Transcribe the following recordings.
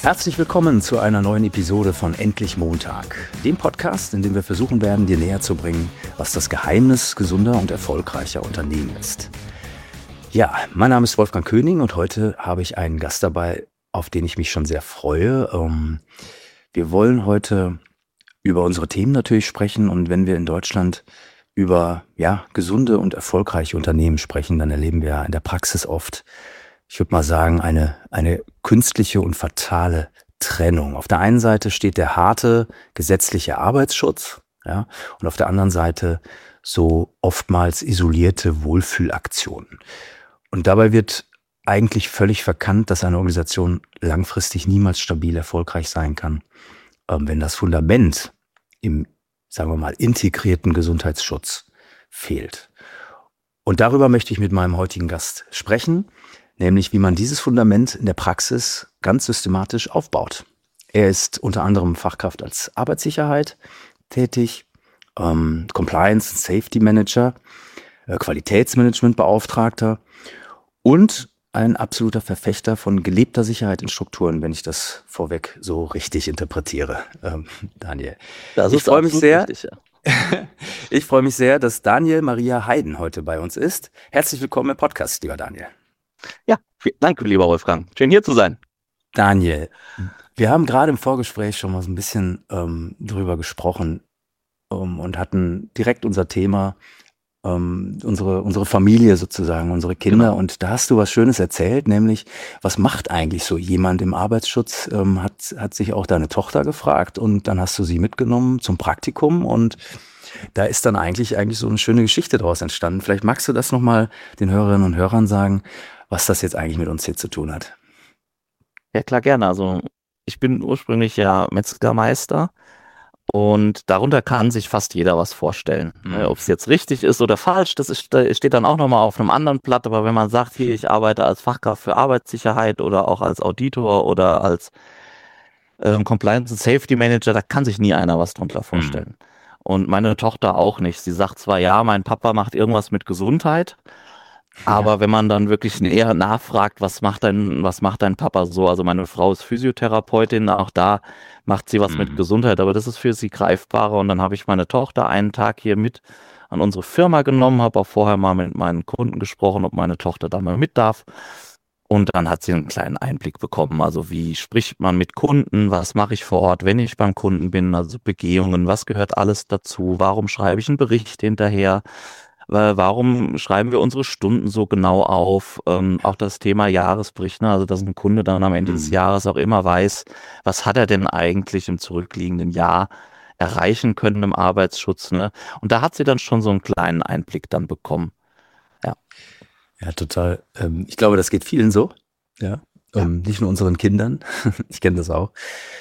Herzlich willkommen zu einer neuen Episode von Endlich Montag, dem Podcast, in dem wir versuchen werden, dir näher zu bringen, was das Geheimnis gesunder und erfolgreicher Unternehmen ist. Ja, mein Name ist Wolfgang König und heute habe ich einen Gast dabei, auf den ich mich schon sehr freue. Wir wollen heute über unsere Themen natürlich sprechen, und wenn wir in Deutschland über gesunde und erfolgreiche Unternehmen sprechen, dann erleben wir in der Praxis oft, ich würde mal sagen, eine künstliche und fatale Trennung. Auf der einen Seite steht der harte gesetzliche Arbeitsschutz, ja, und auf der anderen Seite so oftmals isolierte Wohlfühlaktionen. Und dabei wird eigentlich völlig verkannt, dass eine Organisation langfristig niemals stabil erfolgreich sein kann, wenn das Fundament im, sagen wir mal, integrierten Gesundheitsschutz fehlt. Und darüber möchte ich mit meinem heutigen Gast sprechen, nämlich wie man dieses Fundament in der Praxis ganz systematisch aufbaut. Er ist unter anderem Fachkraft als Arbeitssicherheit tätig, Compliance- und Safety Manager, Qualitätsmanagementbeauftragter und ein absoluter Verfechter von gelebter Sicherheit in Strukturen, wenn ich das vorweg so richtig interpretiere, Daniel. Ich freue mich sehr. Richtig, ja. Ich freue mich sehr, dass Daniel Maria Heiden heute bei uns ist. Herzlich willkommen im Podcast, lieber Daniel. Ja, vielen Dank, lieber Wolfgang. Schön hier zu sein. Daniel, wir haben gerade im Vorgespräch schon mal so ein bisschen drüber gesprochen und hatten direkt unser Thema, unsere Familie sozusagen, unsere Kinder. Genau. Und da hast du was Schönes erzählt, nämlich, was macht eigentlich so jemand im Arbeitsschutz? Hat sich auch deine Tochter gefragt, und dann hast du sie mitgenommen zum Praktikum, und da ist dann eigentlich so eine schöne Geschichte daraus entstanden. Vielleicht magst du das nochmal den Hörerinnen und Hörern sagen, was das jetzt eigentlich mit uns hier zu tun hat. Ja, klar, gerne. Also ich bin ursprünglich ja Metzgermeister, und darunter kann sich fast jeder was vorstellen. Ob es jetzt richtig ist oder falsch, steht dann auch nochmal auf einem anderen Blatt. Aber wenn man sagt, hier, ich arbeite als Fachkraft für Arbeitssicherheit oder auch als Auditor oder als Compliance- und Safety Manager, da kann sich nie einer was drunter vorstellen. Und meine Tochter auch nicht. Sie sagt zwar, ja, mein Papa macht irgendwas mit Gesundheit, aber wenn man dann wirklich näher nachfragt, was macht dein Papa so? Also meine Frau ist Physiotherapeutin, auch da macht sie was mit Gesundheit, aber das ist für sie greifbarer. Und dann habe ich meine Tochter einen Tag hier mit an unsere Firma genommen, habe auch vorher mal mit meinen Kunden gesprochen, ob meine Tochter da mal mit darf. Und dann hat sie einen kleinen Einblick bekommen, also wie spricht man mit Kunden, was mache ich vor Ort, wenn ich beim Kunden bin, also Begehungen, was gehört alles dazu, warum schreibe ich einen Bericht hinterher, warum schreiben wir unsere Stunden so genau auf, auch das Thema Jahresbericht, ne? Also dass ein Kunde dann am Ende des Jahres auch immer weiß, was hat er denn eigentlich im zurückliegenden Jahr erreichen können im Arbeitsschutz, ne? Und da hat sie dann schon so einen kleinen Einblick dann bekommen. Ja, total. Ich glaube, das geht vielen so. Ja. Nicht nur unseren Kindern. Ich kenne das auch.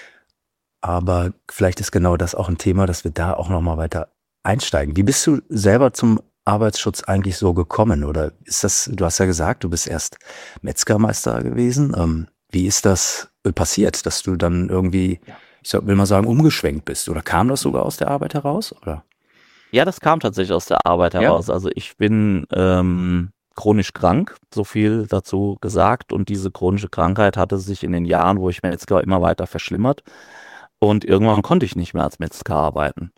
Aber vielleicht ist genau das auch ein Thema, dass wir da auch nochmal weiter einsteigen. Wie bist du selber zum Arbeitsschutz eigentlich so gekommen? Oder ist das, du hast ja gesagt, du bist erst Metzgermeister gewesen. Wie ist das passiert, dass du dann irgendwie, will mal sagen, umgeschwenkt bist? Oder kam das sogar aus der Arbeit heraus? Oder? Ja, das kam tatsächlich aus der Arbeit heraus. Also ich bin chronisch krank, so viel dazu gesagt, und diese chronische Krankheit hatte sich in den Jahren, wo ich Metzger, immer weiter verschlimmert, und irgendwann konnte ich nicht mehr als Metzger arbeiten.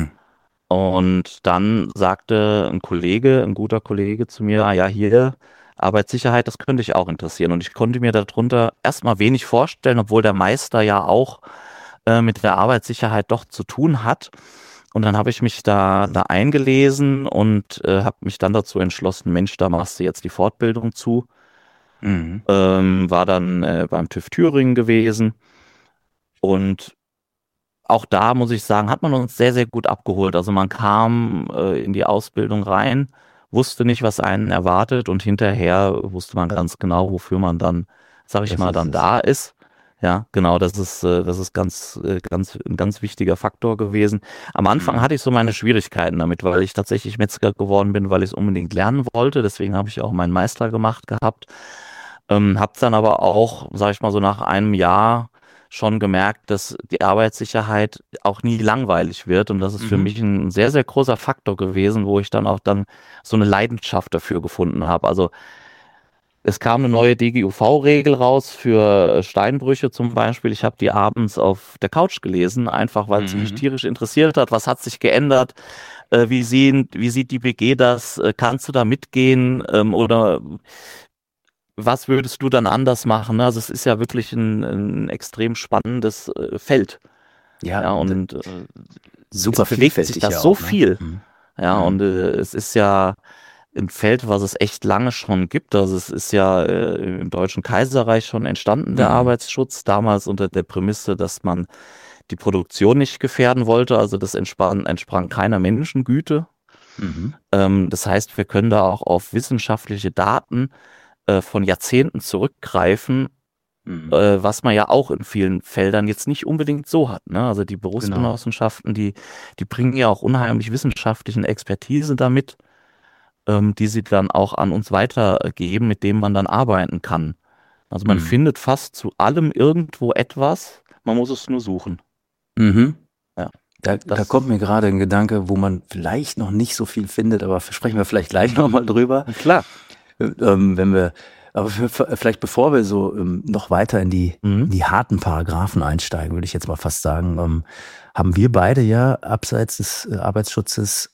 Und dann sagte ein guter Kollege zu mir, ja, hier, Arbeitssicherheit, das könnte ich auch interessieren, und ich konnte mir darunter erstmal wenig vorstellen, obwohl der Meister ja auch mit der Arbeitssicherheit doch zu tun hat. Und dann habe ich mich da eingelesen und habe mich dann dazu entschlossen, Mensch, da machst du jetzt die Fortbildung zu. War dann beim TÜV Thüringen gewesen, und auch da, muss ich sagen, hat man uns sehr, sehr gut abgeholt. Also man kam in die Ausbildung rein, wusste nicht, was einen erwartet, und hinterher wusste man ganz genau, wofür man dann, sag ich mal, dann da ist. Ja, genau, das ist ein ganz wichtiger Faktor gewesen. Am Anfang hatte ich so meine Schwierigkeiten damit, weil ich tatsächlich Metzger geworden bin, weil ich es unbedingt lernen wollte. Deswegen habe ich auch meinen Meister gemacht gehabt. Habe dann aber auch, sag ich mal, so nach einem Jahr schon gemerkt, dass die Arbeitssicherheit auch nie langweilig wird, und das ist für mich ein sehr, sehr großer Faktor gewesen, wo ich dann auch so eine Leidenschaft dafür gefunden habe. Also Es kam eine neue DGUV-Regel raus für Steinbrüche zum Beispiel. Ich habe die abends auf der Couch gelesen, einfach weil es mich tierisch interessiert hat. Was hat sich geändert? Wie sieht die BG das? Kannst du da mitgehen? Oder was würdest du dann anders machen? Also es ist ja wirklich ein extrem spannendes Feld. Ja, und super es bewegt sich da ja so auch, ne? viel. Ja, und es ist ja ein Feld, was es echt lange schon gibt. Also es ist ja im Deutschen Kaiserreich schon entstanden, der Arbeitsschutz, damals unter der Prämisse, dass man die Produktion nicht gefährden wollte. Also das entsprang keiner Menschengüte. Das heißt, wir können da auch auf wissenschaftliche Daten von Jahrzehnten zurückgreifen, was man ja auch in vielen Feldern jetzt nicht unbedingt so hat. Ne? Also die Berufsgenossenschaften, die bringen ja auch unheimlich wissenschaftlichen Expertise damit, die sie dann auch an uns weitergeben, mit dem man dann arbeiten kann. Also man findet fast zu allem irgendwo etwas, man muss es nur suchen. Ja. Da kommt mir gerade ein Gedanke, wo man vielleicht noch nicht so viel findet, aber sprechen wir vielleicht gleich nochmal drüber. Klar. Aber vielleicht bevor wir so noch weiter in die harten Paragraphen einsteigen, würde ich jetzt mal fast sagen, haben wir beide ja abseits des Arbeitsschutzes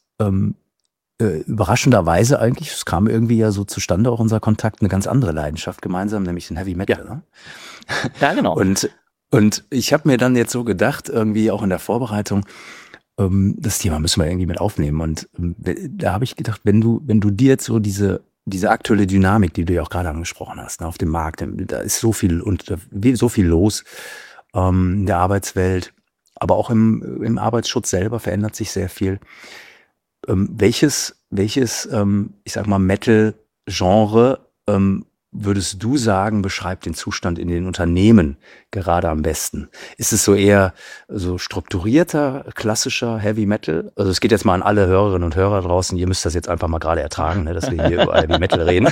überraschenderweise eigentlich, es kam irgendwie ja so zustande, auch unser Kontakt, eine ganz andere Leidenschaft gemeinsam, nämlich den Heavy Metal. Ja, ne? Ja genau. Und ich habe mir dann jetzt so gedacht, irgendwie auch in der Vorbereitung, das Thema müssen wir irgendwie mit aufnehmen. Und da habe ich gedacht, wenn du dir jetzt so diese aktuelle Dynamik, die du ja auch gerade angesprochen hast, ne, auf dem Markt, da ist so viel los in der Arbeitswelt, aber auch im Arbeitsschutz selber verändert sich sehr viel. Welches, ich sag mal, Metal-Genre würdest du sagen, beschreibt den Zustand in den Unternehmen gerade am besten? Ist es so eher so strukturierter, klassischer Heavy Metal? Also es geht jetzt mal an alle Hörerinnen und Hörer draußen, ihr müsst das jetzt einfach mal gerade ertragen, ne, dass wir hier über Heavy Metal reden.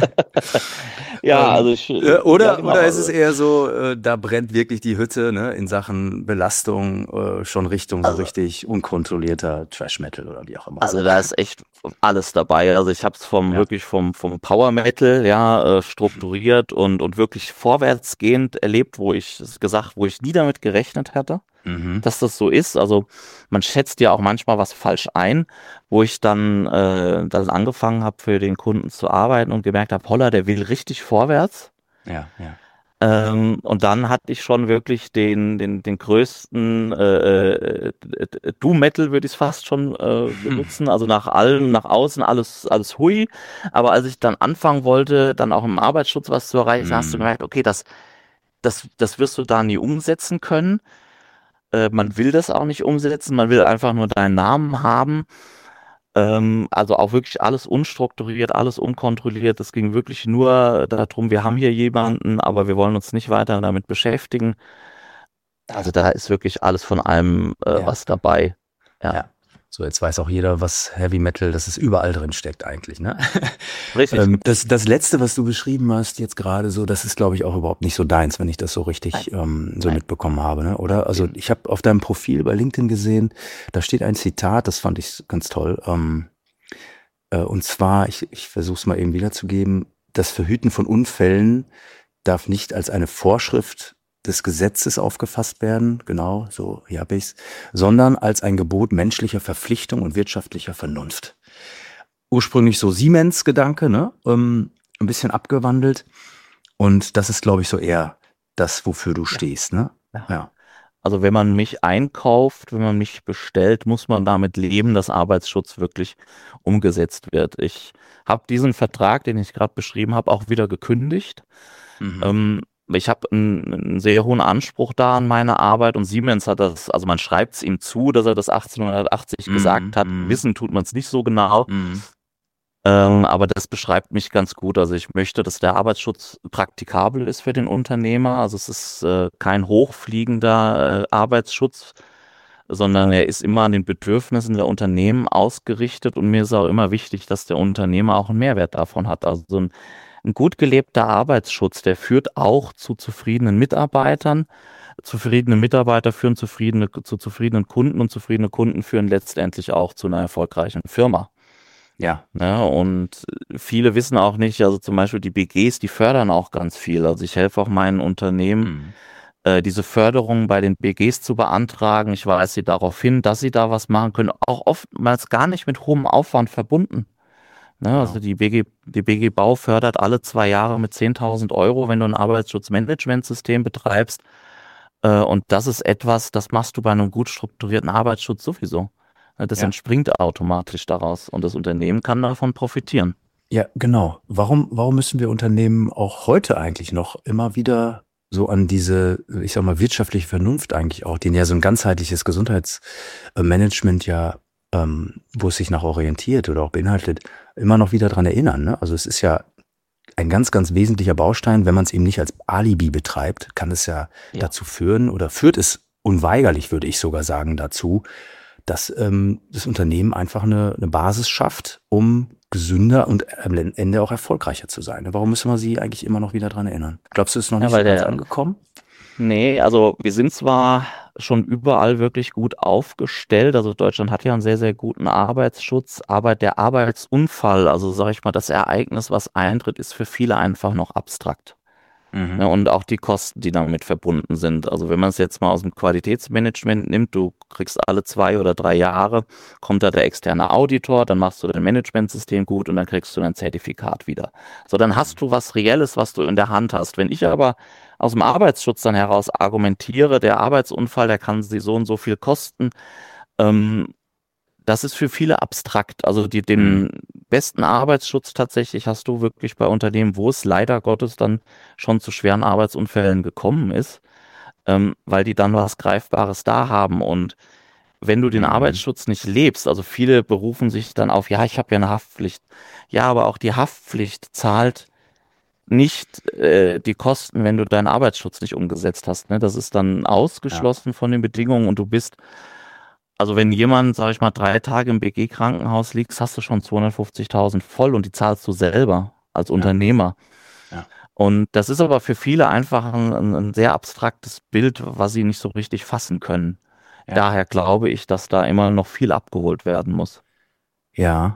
Ja, also oder ist es eher so, da brennt wirklich die Hütte, ne, in Sachen Belastung schon Richtung so richtig unkontrollierter Trash Metal oder wie auch immer. Also da ist echt alles dabei. Also ich habe es wirklich vom Power Metal strukturiert und wirklich vorwärtsgehend erlebt, wo ich nie damit gerechnet hatte, dass das so ist. Also man schätzt ja auch manchmal was falsch ein, wo ich dann angefangen habe, für den Kunden zu arbeiten und gemerkt habe, holla, der will richtig vorwärts. Ja. Und dann hatte ich schon wirklich den größten Doom Metal, würde ich es fast schon benutzen. Also nach außen alles hui. Aber als ich dann anfangen wollte, dann auch im Arbeitsschutz was zu erreichen, hast du gemerkt, okay, das wirst du da nie umsetzen können. Man will das auch nicht umsetzen, man will einfach nur deinen Namen haben. Also auch wirklich alles unstrukturiert, alles unkontrolliert. Es ging wirklich nur darum, wir haben hier jemanden, aber wir wollen uns nicht weiter damit beschäftigen. Also da ist wirklich alles von allem was dabei. Ja. So, jetzt weiß auch jeder, was Heavy Metal, dass es überall drin steckt eigentlich, ne? Richtig. Das Letzte, was du beschrieben hast jetzt gerade so, das ist, glaube ich, auch überhaupt nicht so deins, wenn ich das so richtig mitbekommen habe, ne? Oder? Also ich habe auf deinem Profil bei LinkedIn gesehen, da steht ein Zitat, das fand ich ganz toll. Und zwar, ich versuche es mal eben wiederzugeben, das Verhüten von Unfällen darf nicht als eine Vorschrift des Gesetzes aufgefasst werden, genau, so, hier habe ich's, sondern als ein Gebot menschlicher Verpflichtung und wirtschaftlicher Vernunft. Ursprünglich so Siemens-Gedanke, ne? Ein bisschen abgewandelt. Und das ist, glaube ich, so eher das, wofür du stehst, ne? Ja. Also wenn man mich einkauft, wenn man mich bestellt, muss man damit leben, dass Arbeitsschutz wirklich umgesetzt wird. Ich habe diesen Vertrag, den ich gerade beschrieben habe, auch wieder gekündigt. Ich habe einen sehr hohen Anspruch da an meine Arbeit und Siemens hat das, also man schreibt es ihm zu, dass er das 1880 gesagt hat. Wissen tut man es nicht so genau. Aber das beschreibt mich ganz gut. Also ich möchte, dass der Arbeitsschutz praktikabel ist für den Unternehmer. Also es ist kein hochfliegender Arbeitsschutz, sondern er ist immer an den Bedürfnissen der Unternehmen ausgerichtet und mir ist auch immer wichtig, dass der Unternehmer auch einen Mehrwert davon hat. Also so ein gut gelebter Arbeitsschutz, der führt auch zu zufriedenen Mitarbeitern. Zufriedene Mitarbeiter führen zu zufriedenen Kunden und zufriedene Kunden führen letztendlich auch zu einer erfolgreichen Firma. Ja. Ne? Und viele wissen auch nicht, also zum Beispiel die BGs, die fördern auch ganz viel. Also ich helfe auch meinen Unternehmen, Mhm. diese Förderung bei den BGs zu beantragen. Ich weise sie darauf hin, dass sie da was machen können, auch oftmals gar nicht mit hohem Aufwand verbunden. Ne? Also Genau. die BG Bau fördert alle 2 Jahre mit 10.000 Euro, wenn du ein Arbeitsschutzmanagementsystem betreibst. Und das ist etwas, das machst du bei einem gut strukturierten Arbeitsschutz sowieso. Das Ja. entspringt automatisch daraus und das Unternehmen kann davon profitieren. Ja, genau. Warum müssen wir Unternehmen auch heute eigentlich noch immer wieder so an diese, ich sag mal, wirtschaftliche Vernunft eigentlich auch, den ja so ein ganzheitliches Gesundheitsmanagement ja, wo es sich nach orientiert oder auch beinhaltet, immer noch wieder dran erinnern, ne? Also es ist ja ein ganz, ganz wesentlicher Baustein, wenn man es eben nicht als Alibi betreibt, kann es ja Ja. dazu führen oder führt es unweigerlich, würde ich sogar sagen, dazu, dass das Unternehmen einfach eine Basis schafft, um gesünder und am Ende auch erfolgreicher zu sein. Warum müssen wir sie eigentlich immer noch wieder dran erinnern? Glaubst du, es ist noch Ja, nicht so weil ganz der, angekommen? nee, also wir sind zwar schon überall wirklich gut aufgestellt, also Deutschland hat ja einen sehr, sehr guten Arbeitsschutz, aber der Arbeitsunfall, also sage ich mal, das Ereignis, was eintritt, ist für viele einfach noch abstrakt. Mhm. Ne, und auch die Kosten, die damit verbunden sind. Also wenn man es jetzt mal aus dem Qualitätsmanagement nimmt, du kriegst alle 2 oder 3 Jahre, kommt da der externe Auditor, dann machst du dein Managementsystem gut und dann kriegst du dein Zertifikat wieder. So, dann hast du was Reelles, was du in der Hand hast. Wenn ich aber aus dem Arbeitsschutz dann heraus argumentiere, der Arbeitsunfall, der kann sie so und so viel kosten, ähm, das ist für viele abstrakt. Also den Mhm. besten Arbeitsschutz tatsächlich hast du wirklich bei Unternehmen, wo es leider Gottes dann schon zu schweren Arbeitsunfällen gekommen ist, weil die dann was Greifbares da haben. Und wenn du den Mhm. Arbeitsschutz nicht lebst, also viele berufen sich dann auf, ja, ich habe ja eine Haftpflicht. Ja, aber auch die Haftpflicht zahlt nicht die Kosten, wenn du deinen Arbeitsschutz nicht umgesetzt hast. Ne? Das ist dann Ja, ausgeschlossen von den Bedingungen und du bist also wenn jemand, sag ich mal, 3 Tage im BG-Krankenhaus liegt, hast du schon 250.000 voll und die zahlst du selber als ja, Unternehmer. ja, Und das ist aber für viele einfach ein sehr abstraktes Bild, was sie nicht so richtig fassen können. ja, Daher glaube ich, dass da immer noch viel abgeholt werden muss. ja.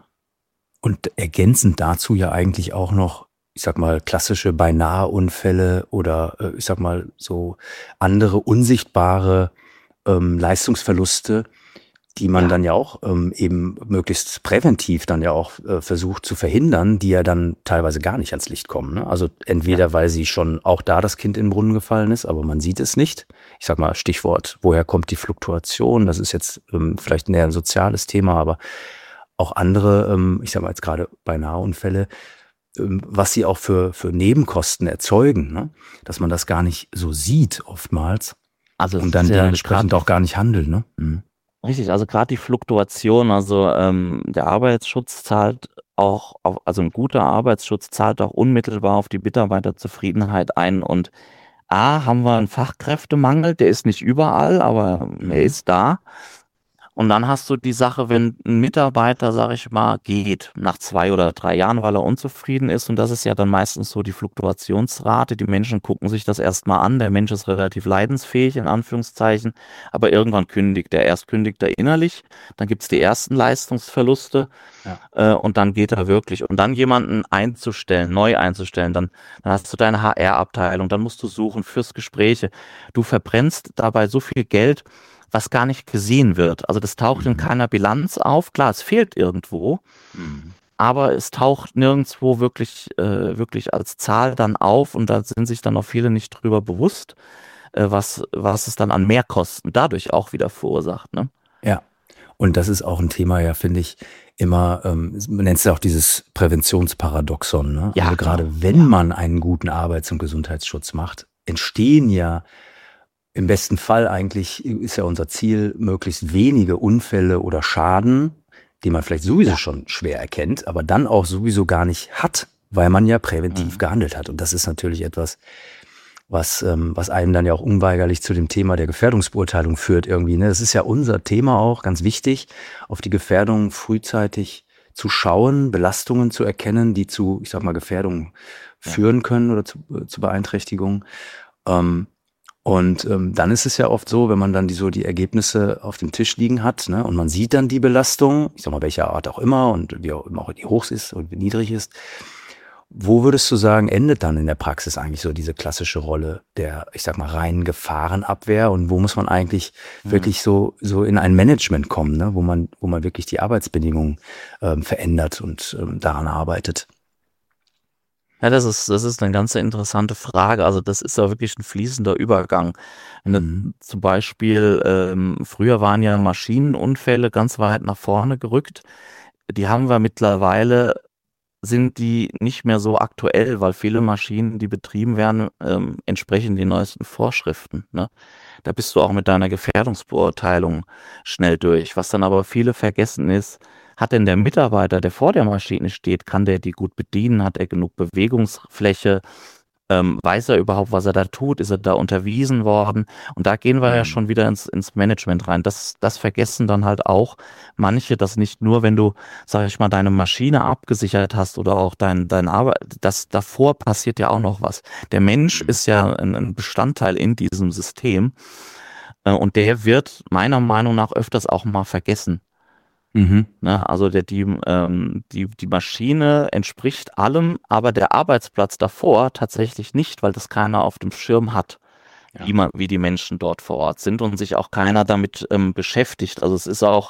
Und ergänzend dazu ja eigentlich auch noch, ich sag mal, klassische Beinahe-Unfälle oder ich sag mal so andere unsichtbare Leistungsverluste, die man Ja, dann ja auch eben möglichst präventiv dann ja auch versucht zu verhindern, die ja dann teilweise gar nicht ans Licht kommen. Ne? Also ja, entweder weil sie schon auch da das Kind in den Brunnen gefallen ist, aber man sieht es nicht. Ich sag mal Stichwort, woher kommt die Fluktuation? Das ist jetzt vielleicht näher ein soziales Thema, aber auch andere, ich sag mal jetzt gerade bei Nahunfälle, was sie auch für Nebenkosten erzeugen, ne? Dass man das gar nicht so sieht oftmals also und es ist dann ja gerade dementsprechend auch gar nicht handelt. Ne? Mhm. richtig, also gerade die Fluktuation, also der Arbeitsschutz zahlt auch, also ein guter Arbeitsschutz zahlt auch unmittelbar auf die Mitarbeiterzufriedenheit ein und A, haben wir einen Fachkräftemangel, der ist nicht überall, aber er Mhm. ist da. Und dann hast du die Sache, wenn ein Mitarbeiter, sag ich mal, geht nach 2 oder 3 Jahren, weil er unzufrieden ist. Und das ist ja dann meistens so die Fluktuationsrate. Die Menschen gucken sich das erstmal an. Der Mensch ist relativ leidensfähig, in Anführungszeichen. Aber irgendwann kündigt er. Erst kündigt er innerlich, dann gibt's die ersten Leistungsverluste Ja. und dann geht er wirklich. Und dann jemanden einzustellen, neu einzustellen, dann hast du deine HR-Abteilung, dann musst du suchen fürs Gespräche. Du verbrennst dabei so viel Geld, was gar nicht gesehen wird. Also das taucht in Mhm. keiner Bilanz auf. Klar, es fehlt irgendwo, Mhm. aber es taucht nirgendwo wirklich als Zahl dann auf und da sind sich dann auch viele nicht drüber bewusst, was es dann an Mehrkosten dadurch auch wieder verursacht. Ne? Ja. Und das ist auch ein Thema, ja, finde ich, immer, man nennt es ja auch dieses Präventionsparadoxon. Ne? Ja, Also genau. gerade wenn man einen guten Arbeits- und Gesundheitsschutz macht, entstehen ja im besten Fall eigentlich, ist ja unser Ziel, möglichst wenige Unfälle oder Schaden, die man vielleicht sowieso Ja. schon schwer erkennt, aber dann auch sowieso gar nicht hat, weil man ja präventiv Mhm. gehandelt hat. Und das ist natürlich etwas, was einem dann ja auch unweigerlich zu dem Thema der Gefährdungsbeurteilung führt irgendwie. Ne? Das ist ja unser Thema auch, ganz wichtig, auf die Gefährdung frühzeitig zu schauen, Belastungen zu erkennen, die zu, ich sag mal, Gefährdungen Ja. führen können oder zu Beeinträchtigungen. Ähm, Und dann ist es ja oft so, wenn man dann die Ergebnisse auf dem Tisch liegen hat, ne, und man sieht dann die Belastung, ich sag mal, welcher Art auch immer und wie auch immer die hoch ist und wie niedrig ist. Wo würdest du sagen, endet dann in der Praxis eigentlich so diese klassische Rolle der, ich sag mal, reinen Gefahrenabwehr, und wo muss man eigentlich wirklich so in ein Management kommen, ne, wo man wirklich die Arbeitsbedingungen verändert und daran arbeitet? Ja, das ist eine ganz interessante Frage. Also das ist ja wirklich ein fließender Übergang. Wenn du zum Beispiel, früher waren ja Maschinenunfälle ganz weit nach vorne gerückt. Die haben wir mittlerweile, sind die nicht mehr so aktuell, weil viele Maschinen, die betrieben werden, entsprechen den neuesten Vorschriften, ne? Da bist du auch mit deiner Gefährdungsbeurteilung schnell durch. Was dann aber viele vergessen ist, hat denn der Mitarbeiter, der vor der Maschine steht, kann der die gut bedienen? Hat er genug Bewegungsfläche? Weiß er überhaupt, was er da tut? Ist er da unterwiesen worden? Und da gehen wir ja schon wieder ins Management rein. Das vergessen dann halt auch manche, dass nicht nur, wenn du, sag ich mal, deine Maschine abgesichert hast oder auch dein Arbeit, das davor passiert ja auch noch was. Der Mensch ist ja ein Bestandteil in diesem System, und der wird meiner Meinung nach öfters auch mal vergessen. Ne, also die Maschine entspricht allem, aber der Arbeitsplatz davor tatsächlich nicht, weil das keiner auf dem Schirm hat, wie die Menschen dort vor Ort sind und sich auch keiner damit beschäftigt. Also es ist auch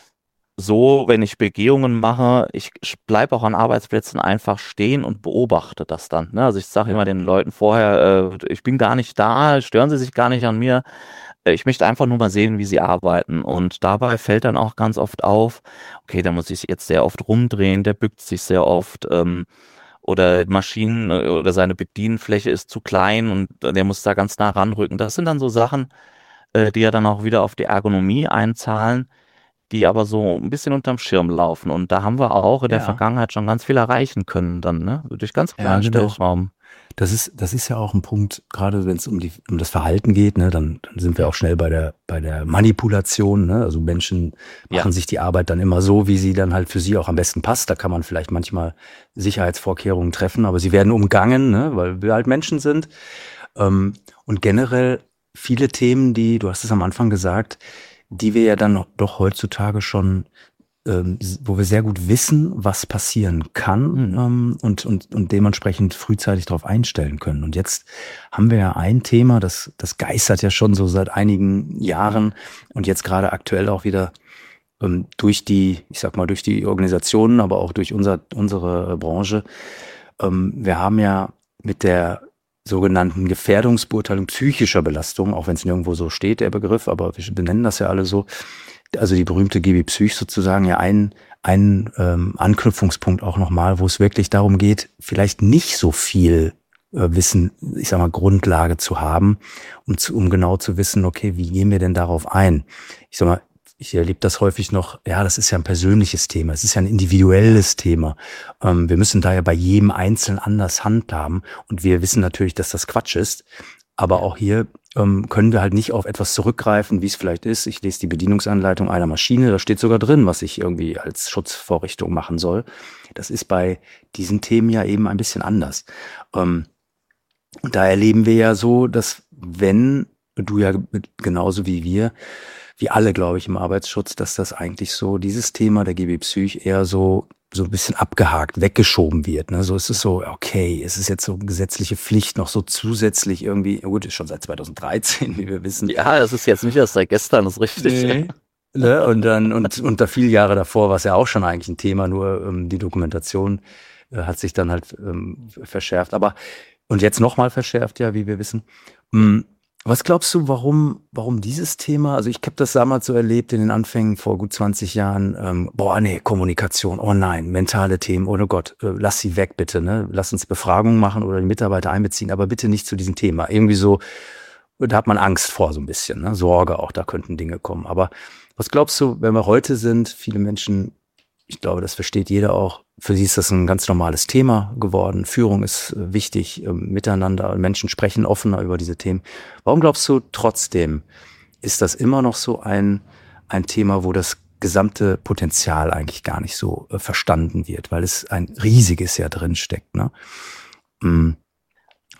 so, wenn ich Begehungen mache, ich bleibe auch an Arbeitsplätzen einfach stehen und beobachte das dann. Ne? Also ich sage immer den Leuten vorher, ich bin gar nicht da, stören Sie sich gar nicht an mir. Ich möchte einfach nur mal sehen, wie sie arbeiten. Und dabei fällt dann auch ganz oft auf, okay, da muss ich jetzt sehr oft rumdrehen, der bückt sich sehr oft, oder Maschinen oder seine Bedienfläche ist zu klein und der muss da ganz nah ranrücken. Das sind dann so Sachen, die ja dann auch wieder auf die Ergonomie einzahlen, die aber so ein bisschen unterm Schirm laufen. Und da haben wir auch in der Vergangenheit schon ganz viel erreichen können dann, ne? Durch ganz kleinen Stellschrauben. Das ist ja auch ein Punkt, gerade wenn es um das Verhalten geht, ne, dann sind wir auch schnell bei der Manipulation, ne? Also Menschen machen sich die Arbeit dann immer so, wie sie dann halt für sie auch am besten passt. Da kann man vielleicht manchmal Sicherheitsvorkehrungen treffen, aber sie werden umgangen, ne, weil wir halt Menschen sind. Und generell viele Themen, du hast es am Anfang gesagt, die wir ja dann doch heutzutage schon, wo wir sehr gut wissen, was passieren kann, und dementsprechend frühzeitig darauf einstellen können. Und jetzt haben wir ja ein Thema, das geistert ja schon so seit einigen Jahren und jetzt gerade aktuell auch wieder durch die Organisationen, aber auch durch unsere Branche. Wir haben ja mit der sogenannten Gefährdungsbeurteilung psychischer Belastung, auch wenn es nirgendwo so steht, der Begriff, aber wir benennen das ja alle so, also die berühmte GB-Psych sozusagen, ja ein Anknüpfungspunkt auch nochmal, wo es wirklich darum geht, vielleicht nicht so viel Wissen, ich sag mal, Grundlage zu haben, um genau zu wissen, okay, wie gehen wir denn darauf ein? Ich sag mal, ich erlebe das häufig noch, ja, das ist ja ein persönliches Thema, es ist ja ein individuelles Thema. Wir müssen da ja bei jedem Einzelnen anders handhaben und wir wissen natürlich, dass das Quatsch ist, aber auch hier können wir halt nicht auf etwas zurückgreifen, wie es vielleicht ist. Ich lese die Bedienungsanleitung einer Maschine, da steht sogar drin, was ich irgendwie als Schutzvorrichtung machen soll. Das ist bei diesen Themen ja eben ein bisschen anders. Und da erleben wir ja so, dass wenn du ja genauso wie wir, wie alle, glaube ich, im Arbeitsschutz, dass das eigentlich so, dieses Thema der GB-Psych eher so ein bisschen abgehakt, weggeschoben wird. Ne? So ist es so, okay, es ist jetzt so eine gesetzliche Pflicht, noch so zusätzlich irgendwie, gut, ist schon seit 2013, wie wir wissen. Ja, es ist jetzt nicht erst seit gestern, ist richtig. Nee. Ne? Und dann, und da viele Jahre davor war es ja auch schon eigentlich ein Thema, nur die Dokumentation hat sich dann halt verschärft. Und jetzt nochmal verschärft, ja, wie wir wissen. Was glaubst du, warum dieses Thema, also ich habe das damals so erlebt in den Anfängen vor gut 20 Jahren, Kommunikation, oh nein, mentale Themen, oh Gott, lass sie weg bitte, ne? Lass uns Befragungen machen oder die Mitarbeiter einbeziehen, aber bitte nicht zu diesem Thema. Irgendwie so, da hat man Angst vor so ein bisschen, ne? Sorge auch, da könnten Dinge kommen. Aber was glaubst du, wenn wir heute sind, viele Menschen, ich glaube, das versteht jeder auch, für sie ist das ein ganz normales Thema geworden. Führung ist wichtig, miteinander. Menschen sprechen offener über diese Themen. Warum glaubst du trotzdem, ist das immer noch so ein Thema, wo das gesamte Potenzial eigentlich gar nicht so verstanden wird, weil es ein riesiges ja drin steckt, ne?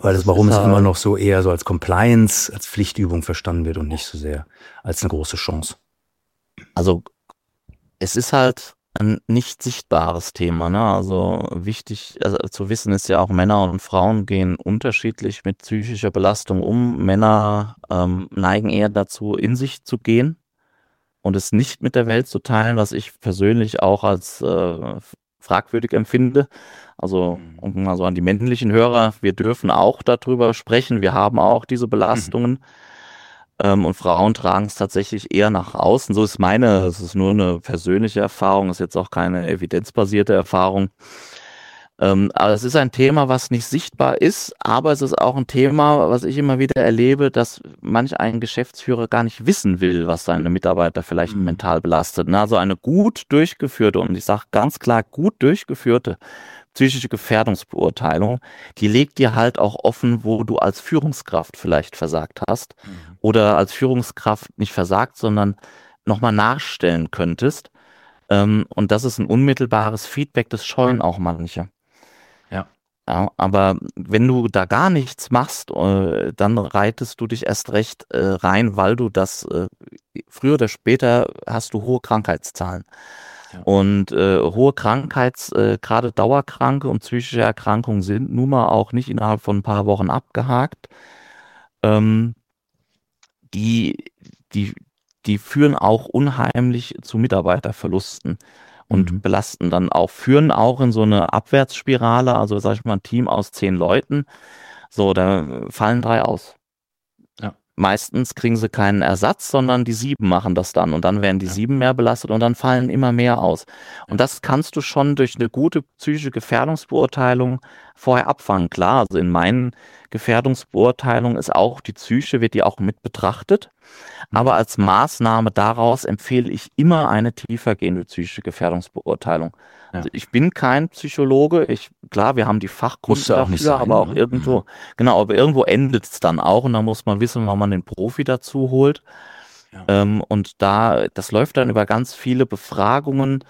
Warum es immer noch so eher so als Compliance, als Pflichtübung verstanden wird und nicht so sehr als eine große Chance. Also es ist halt ein nicht sichtbares Thema, ne? Also wichtig zu wissen ist ja auch, Männer und Frauen gehen unterschiedlich mit psychischer Belastung um. Männer neigen eher dazu, in sich zu gehen und es nicht mit der Welt zu teilen, was ich persönlich auch als fragwürdig empfinde. Also mal so an die männlichen Hörer, wir dürfen auch darüber sprechen, wir haben auch diese Belastungen. Und Frauen tragen es tatsächlich eher nach außen. So ist es ist nur eine persönliche Erfahrung, ist jetzt auch keine evidenzbasierte Erfahrung. Aber es ist ein Thema, was nicht sichtbar ist, aber es ist auch ein Thema, was ich immer wieder erlebe, dass manch ein Geschäftsführer gar nicht wissen will, was seine Mitarbeiter vielleicht mental belastet. Also eine gut durchgeführte, und ich sage ganz klar, gut durchgeführte psychische Gefährdungsbeurteilung, die legt dir halt auch offen, wo du als Führungskraft vielleicht versagt hast oder als Führungskraft nicht versagt, sondern nochmal nachstellen könntest. Und das ist ein unmittelbares Feedback, das scheuen auch manche. Ja, aber wenn du da gar nichts machst, dann reitest du dich erst recht rein, weil du das früher oder später hast du hohe Krankheitszahlen. Ja. Und hohe gerade Dauerkranke und psychische Erkrankungen sind nun mal auch nicht innerhalb von ein paar Wochen abgehakt. Die führen auch unheimlich zu Mitarbeiterverlusten. Und belasten dann auch, führen auch in so eine Abwärtsspirale, also sag ich mal, ein Team aus 10 Leuten, so, da fallen 3 aus. Ja. Meistens kriegen sie keinen Ersatz, sondern die 7 machen das dann und dann werden die 7 mehr belastet und dann fallen immer mehr aus. Und das kannst du schon durch eine gute psychische Gefährdungsbeurteilung vorher abfangen. Klar, also in meinen Gefährdungsbeurteilungen ist auch die Psyche, wird die auch mit betrachtet. Aber als Maßnahme daraus empfehle ich immer eine tiefergehende psychische Gefährdungsbeurteilung. Ja. Also ich bin kein Psychologe. Klar, wir haben die Fachkunde dafür, aber auch irgendwo, genau, aber irgendwo endet es dann auch und da muss man wissen, wann man den Profi dazu holt. Ja. Und das läuft dann über ganz viele Befragungen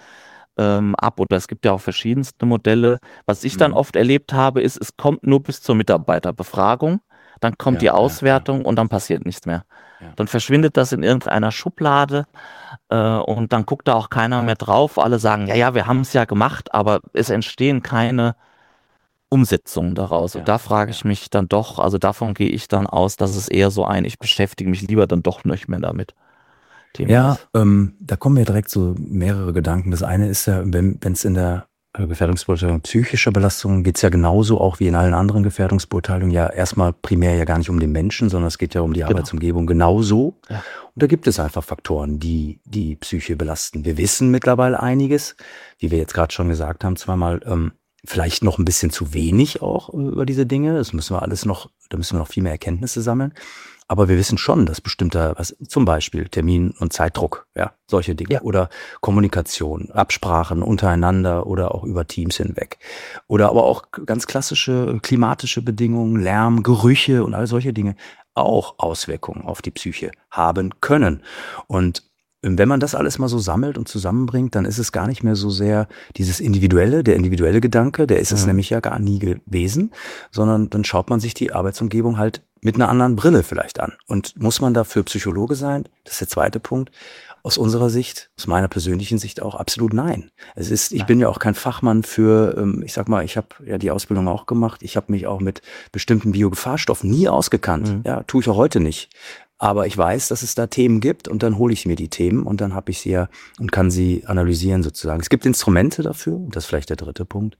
ab oder es gibt ja auch verschiedenste Modelle. Was ich dann oft erlebt habe, ist, es kommt nur bis zur Mitarbeiterbefragung, dann kommt die Auswertung und dann passiert nichts mehr. Dann verschwindet das in irgendeiner Schublade und dann guckt da auch keiner mehr drauf. Alle sagen, ja, wir haben es ja gemacht, aber es entstehen keine Umsetzungen daraus. Und da frage ich mich dann doch, also davon gehe ich dann aus, dass es eher so ich beschäftige mich lieber dann doch nicht mehr damit. Ja, da kommen mir direkt so mehrere Gedanken. Das eine ist ja, wenn es in der Gefährdungsbeurteilung psychischer Belastungen geht es ja genauso auch wie in allen anderen Gefährdungsbeurteilungen ja erstmal primär ja gar nicht um den Menschen, sondern es geht ja um die Arbeitsumgebung genauso. Ja. Und da gibt es einfach Faktoren, die die Psyche belasten. Wir wissen mittlerweile einiges, wie wir jetzt gerade schon gesagt haben, zweimal vielleicht noch ein bisschen zu wenig auch über diese Dinge. Da müssen wir noch viel mehr Erkenntnisse sammeln. Aber wir wissen schon, dass zum Beispiel Termin- und Zeitdruck, solche Dinge oder Kommunikation, Absprachen untereinander oder auch über Teams hinweg. Oder aber auch ganz klassische klimatische Bedingungen, Lärm, Gerüche und all solche Dinge auch Auswirkungen auf die Psyche haben können. Und wenn man das alles mal so sammelt und zusammenbringt, dann ist es gar nicht mehr so sehr der individuelle Gedanke, der ist es nämlich ja gar nie gewesen, sondern dann schaut man sich die Arbeitsumgebung halt mit einer anderen Brille vielleicht an. Und muss man dafür Psychologe sein? Das ist der zweite Punkt. Aus unserer Sicht, aus meiner persönlichen Sicht auch absolut nein. Ich bin ja auch kein Fachmann für, ich habe ja die Ausbildung auch gemacht. Ich habe mich auch mit bestimmten Biogefahrstoffen nie ausgekannt. Ja, tue ich auch heute nicht. Aber ich weiß, dass es da Themen gibt und dann hole ich mir die Themen und dann habe ich sie ja und kann sie analysieren sozusagen. Es gibt Instrumente dafür, das ist vielleicht der dritte Punkt.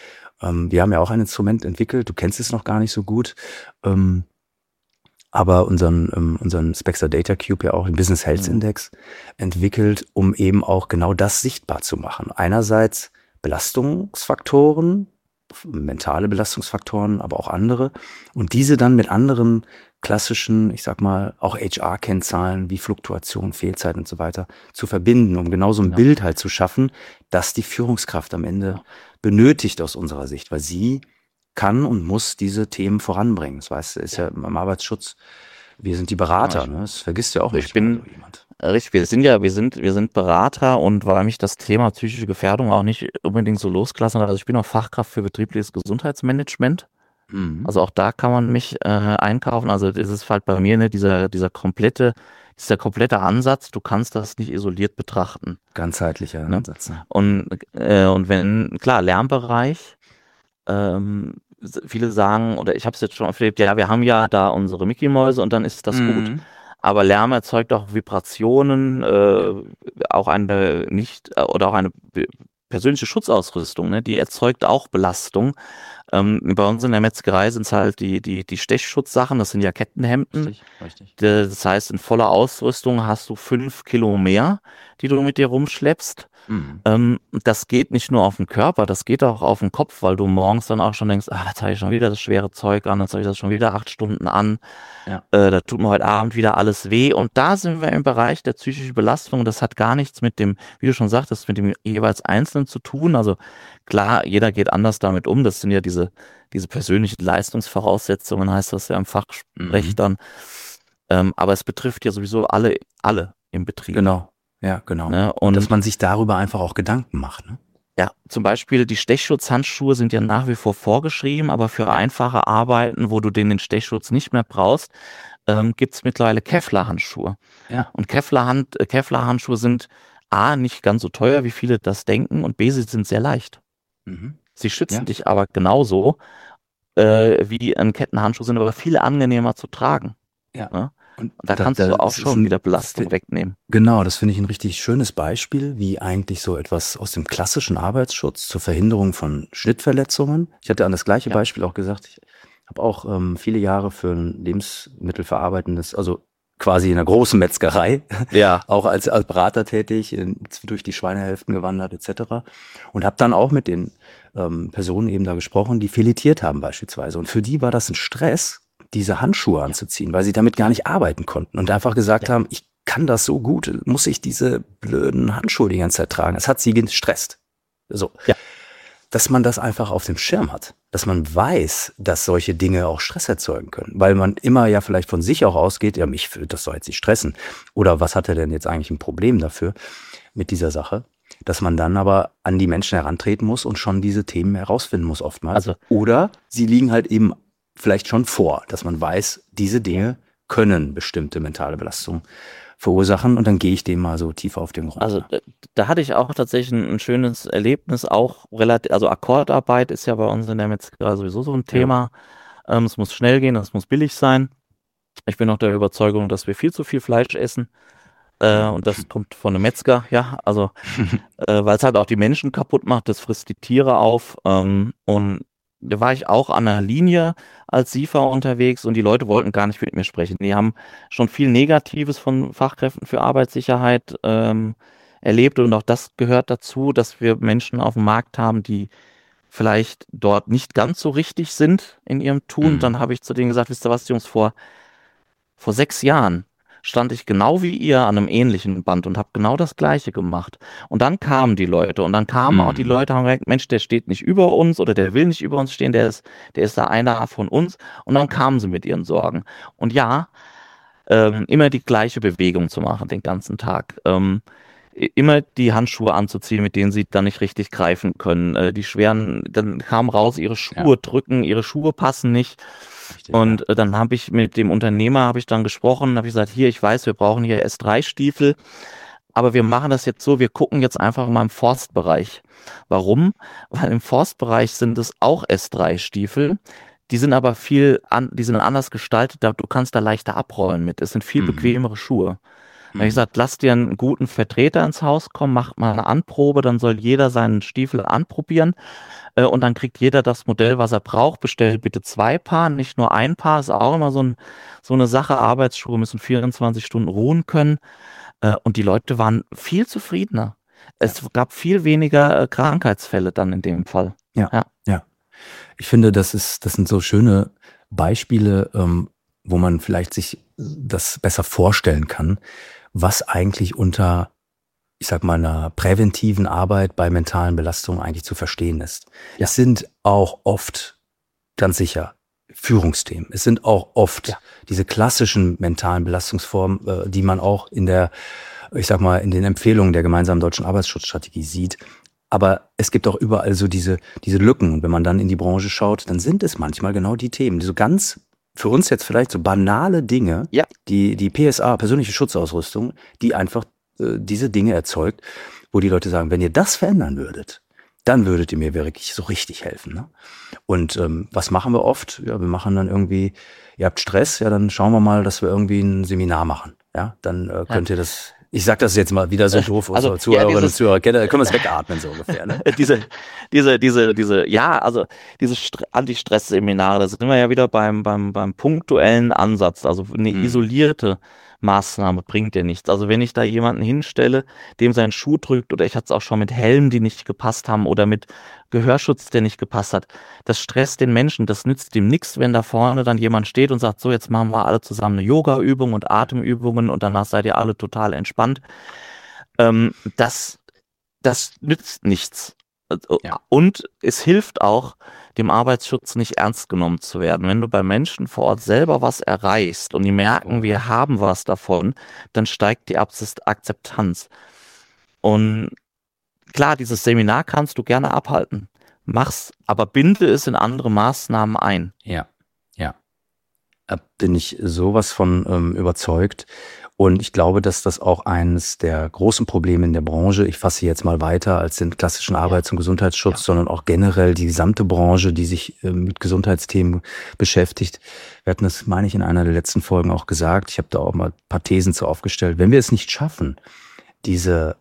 Wir haben ja auch ein Instrument entwickelt, du kennst es noch gar nicht so gut, aber unseren Spexer Data Cube ja auch im Business Health Index entwickelt, um eben auch genau das sichtbar zu machen. Einerseits Belastungsfaktoren, mentale Belastungsfaktoren, aber auch andere und diese dann mit anderen klassischen, ich sag mal, auch HR-Kennzahlen wie Fluktuation, Fehlzeit und so weiter zu verbinden, um genau so ein Bild halt zu schaffen, das die Führungskraft am Ende benötigt aus unserer Sicht, weil sie kann und muss diese Themen voranbringen. Das ist ja im Arbeitsschutz, wir sind die Berater, ne? Das vergisst ja auch nicht jemand. Richtig, wir sind Berater und weil mich das Thema psychische Gefährdung auch nicht unbedingt so losgelassen hat, also ich bin auch Fachkraft für betriebliches Gesundheitsmanagement. Also auch da kann man mich einkaufen. Also das ist halt bei mir, ne, dieser komplette Ansatz, du kannst das nicht isoliert betrachten. Ganzheitlicher Ansatz. Ne? Und wenn, klar, Lärmbereich, viele sagen, oder ich habe es jetzt schon oft erlebt, ja, wir haben ja da unsere Mickey-Mäuse und dann ist das gut. Aber Lärm erzeugt auch Vibrationen, auch eine persönliche Schutzausrüstung, ne, die erzeugt auch Belastung. Bei uns in der Metzgerei sind es halt die Stechschutzsachen, das sind ja Kettenhemden. Richtig. Das heißt, in voller Ausrüstung hast du 5 Kilo mehr, die du mit dir rumschleppst. Das geht nicht nur auf den Körper, das geht auch auf den Kopf, weil du morgens dann auch schon denkst, jetzt habe ich schon wieder das schwere Zeug an, jetzt habe ich das schon wieder 8 Stunden an, da tut mir heute Abend wieder alles weh. Und da sind wir im Bereich der psychischen Belastung. Das hat gar nichts mit dem, wie du schon sagtest, mit dem jeweils Einzelnen zu tun. Also klar, jeder geht anders damit um. Das sind ja diese persönlichen Leistungsvoraussetzungen, heißt das ja im Fachsprech dann. Aber es betrifft ja sowieso alle im Betrieb. Genau. Ja, genau. Ne? Und dass man sich darüber einfach auch Gedanken macht. Ne? Ja, zum Beispiel die Stechschutzhandschuhe sind ja nach wie vor vorgeschrieben, aber für einfache Arbeiten, wo du den Stechschutz nicht mehr brauchst, gibt es mittlerweile Kevlar-Handschuhe. Ja. Und Kevlar-Handschuhe sind A, nicht ganz so teuer, wie viele das denken, und B, sie sind sehr leicht. Sie schützen dich aber genauso wie ein Kettenhandschuh, sind aber viel angenehmer zu tragen. Ja. Ne? Und da kannst du auch schon wieder Belastung wegnehmen. Genau, das finde ich ein richtig schönes Beispiel, wie eigentlich so etwas aus dem klassischen Arbeitsschutz zur Verhinderung von Schnittverletzungen. Ich hatte an das gleiche Beispiel auch gesagt, ich habe auch viele Jahre für ein lebensmittelverarbeitendes, also quasi in einer großen Metzgerei, auch als Berater tätig, durch die Schweinehälften gewandert etc. Und habe dann auch mit den Personen eben da gesprochen, die filetiert haben beispielsweise. Und für die war das ein Stress, diese Handschuhe anzuziehen, weil sie damit gar nicht arbeiten konnten und einfach gesagt haben, ich kann das so gut, muss ich diese blöden Handschuhe die ganze Zeit tragen. Das hat sie gestresst. So. Ja. Dass man das einfach auf dem Schirm hat, dass man weiß, dass solche Dinge auch Stress erzeugen können, weil man immer ja vielleicht von sich auch ausgeht, ja, das soll jetzt nicht stressen. Oder was hat er denn jetzt eigentlich ein Problem dafür mit dieser Sache? Dass man dann aber an die Menschen herantreten muss und schon diese Themen herausfinden muss oftmals. Oder sie liegen halt eben vielleicht schon vor, dass man weiß, diese Dinge können bestimmte mentale Belastungen verursachen und dann gehe ich dem mal so tiefer auf den Grund. Also da hatte ich auch tatsächlich ein schönes Erlebnis, auch also Akkordarbeit ist ja bei uns in der Metzgerei sowieso so ein Thema. Es muss schnell gehen, es muss billig sein. Ich bin auch der Überzeugung, dass wir viel zu viel Fleisch essen. Und das kommt von einem Metzger, also weil es halt auch die Menschen kaputt macht, das frisst die Tiere auf. Und da war ich auch an der Linie als SIFA unterwegs und die Leute wollten gar nicht mit mir sprechen. Die haben schon viel Negatives von Fachkräften für Arbeitssicherheit erlebt und auch das gehört dazu, dass wir Menschen auf dem Markt haben, die vielleicht dort nicht ganz so richtig sind in ihrem Tun. Dann habe ich zu denen gesagt, wisst ihr was, Jungs, vor 6 Jahren stand ich genau wie ihr an einem ähnlichen Band und habe genau das Gleiche gemacht. Und dann kamen die Leute und dann kamen auch die Leute, haben gesagt, Mensch, der steht nicht über uns oder der will nicht über uns stehen, der ist da einer von uns. Und dann kamen sie mit ihren Sorgen. Und immer die gleiche Bewegung zu machen den ganzen Tag. Immer die Handschuhe anzuziehen, mit denen sie dann nicht richtig greifen können. Die schweren, dann kam raus, ihre Schuhe drücken, ihre Schuhe passen nicht. Richtig, und dann habe ich mit dem Unternehmer dann gesprochen, habe ich gesagt, hier, ich weiß, wir brauchen hier S3-Stiefel, aber wir machen das jetzt so, wir gucken jetzt einfach mal im Forstbereich. Warum? Weil im Forstbereich sind es auch S3-Stiefel, die sind aber die sind anders gestaltet, du kannst da leichter abrollen mit, es sind viel bequemere Schuhe. Da habe ich gesagt, lass dir einen guten Vertreter ins Haus kommen, mach mal eine Anprobe, dann soll jeder seinen Stiefel anprobieren und dann kriegt jeder das Modell, was er braucht. Bestell bitte 2 Paar, nicht nur ein Paar, ist auch immer so eine Sache. Arbeitsschuhe müssen 24 Stunden ruhen können und die Leute waren viel zufriedener. Es gab viel weniger Krankheitsfälle dann in dem Fall. Ja. Ich finde, das sind so schöne Beispiele, wo man vielleicht sich das besser vorstellen kann, was eigentlich unter, ich sag mal, einer präventiven Arbeit bei mentalen Belastungen eigentlich zu verstehen ist. Ja. Es sind auch oft, ganz sicher, Führungsthemen. Es sind auch oft diese klassischen mentalen Belastungsformen, die man auch in den Empfehlungen der gemeinsamen deutschen Arbeitsschutzstrategie sieht. Aber es gibt auch überall so diese Lücken. Und wenn man dann in die Branche schaut, dann sind es manchmal genau die Themen, die so ganz, für uns jetzt vielleicht so banale Dinge, Ja. die PSA, persönliche Schutzausrüstung, die einfach diese Dinge erzeugt, wo die Leute sagen, wenn ihr das verändern würdet, dann würdet ihr mir wirklich so richtig helfen. Ne? Und was machen wir oft? Ja, wir machen dann irgendwie, ihr habt Stress, ja, dann schauen wir mal, dass wir irgendwie ein Seminar machen. Ja, dann könnt ihr das. Ich sag das jetzt mal wieder so doof, unsere Zuhörerinnen und Zuhörer, können wir es wegatmen, so ungefähr, ne? diese Anti-Stress-Seminare, da sind wir ja wieder beim punktuellen Ansatz. Also eine isolierte Maßnahme bringt ja nichts. Also wenn ich da jemanden hinstelle, dem sein Schuh drückt, oder ich hatte es auch schon mit Helmen, die nicht gepasst haben, oder mit Gehörschutz, der nicht gepasst hat, das stresst den Menschen, das nützt ihm nichts, wenn da vorne dann jemand steht und sagt, so, jetzt machen wir alle zusammen eine Yoga-Übung und Atemübungen und danach seid ihr alle total entspannt. Das nützt nichts. Ja. Und es hilft auch, dem Arbeitsschutz nicht ernst genommen zu werden. Wenn du bei Menschen vor Ort selber was erreichst und die merken, wir haben was davon, dann steigt die Akzeptanz. Und klar, dieses Seminar kannst du gerne abhalten. Mach's, aber binde es in andere Maßnahmen ein. Ja. Bin ich sowas von überzeugt. Und ich glaube, dass das auch eines der großen Probleme in der Branche, ich fasse jetzt mal weiter als den klassischen Arbeits- und Gesundheitsschutz, sondern auch generell die gesamte Branche, die sich mit Gesundheitsthemen beschäftigt. Wir hatten das, meine ich, in einer der letzten Folgen auch gesagt. Ich habe da auch mal ein paar Thesen zu aufgestellt. Wenn wir es nicht schaffen, diese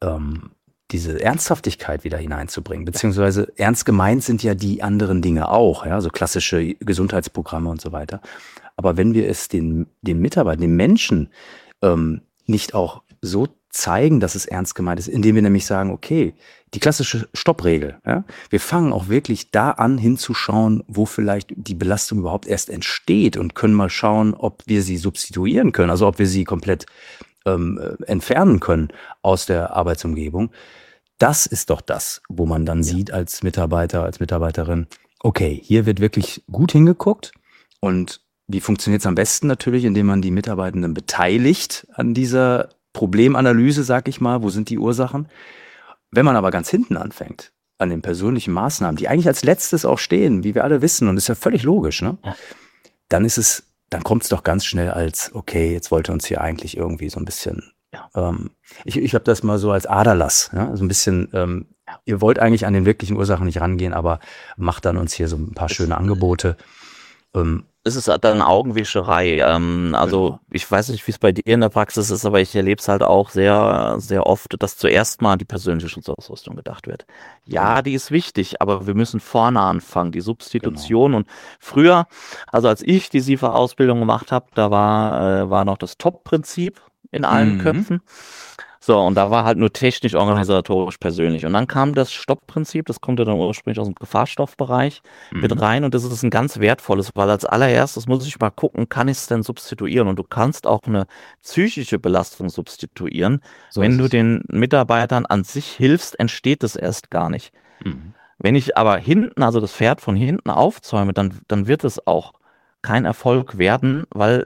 Ernsthaftigkeit wieder hineinzubringen, beziehungsweise ernst gemeint sind ja die anderen Dinge auch, ja, so klassische Gesundheitsprogramme und so weiter. Aber wenn wir es den Mitarbeitern, den Menschen nicht auch so zeigen, dass es ernst gemeint ist, indem wir nämlich sagen, okay, die klassische Stoppregel, ja, wir fangen auch wirklich da an hinzuschauen, wo vielleicht die Belastung überhaupt erst entsteht und können mal schauen, ob wir sie substituieren können, also ob wir sie komplett entfernen können aus der Arbeitsumgebung. Das ist doch das, wo man dann sieht als Mitarbeiter, als Mitarbeiterin, okay, hier wird wirklich gut hingeguckt. Und wie funktioniert es am besten? Natürlich, indem man die Mitarbeitenden beteiligt an dieser Problemanalyse, sag ich mal, wo sind die Ursachen. Wenn man aber ganz hinten anfängt, an den persönlichen Maßnahmen, die eigentlich als letztes auch stehen, wie wir alle wissen, und das ist ja völlig logisch, ne? Dann kommt es doch ganz schnell als, okay, jetzt wollte uns hier eigentlich irgendwie so ein bisschen, ich habe das mal so als Aderlass, ja, so ein bisschen, ihr wollt eigentlich an den wirklichen Ursachen nicht rangehen, aber macht dann uns hier so ein paar schöne Angebote. Es ist dann Augenwischerei. Also ich weiß nicht, wie es bei dir in der Praxis ist, aber ich erlebe es halt auch sehr, sehr oft, dass zuerst mal an die persönliche Schutzausrüstung gedacht wird. Ja, die ist wichtig, aber wir müssen vorne anfangen, die Substitution. Genau. Und früher, also als ich die SIFA-Ausbildung gemacht habe, da war noch das Top-Prinzip in allen Köpfen. So, und da war halt nur technisch, organisatorisch, persönlich. Und dann kam das Stoppprinzip, das kommt ja dann ursprünglich aus dem Gefahrstoffbereich mit rein. Und das ist ein ganz wertvolles, weil als allererstes muss ich mal gucken, kann ich es denn substituieren? Und du kannst auch eine psychische Belastung substituieren. So, wenn du den Mitarbeitern an sich hilfst, entsteht es erst gar nicht. Wenn ich aber hinten, also das Pferd von hinten aufzäume, dann wird es auch kein Erfolg werden, weil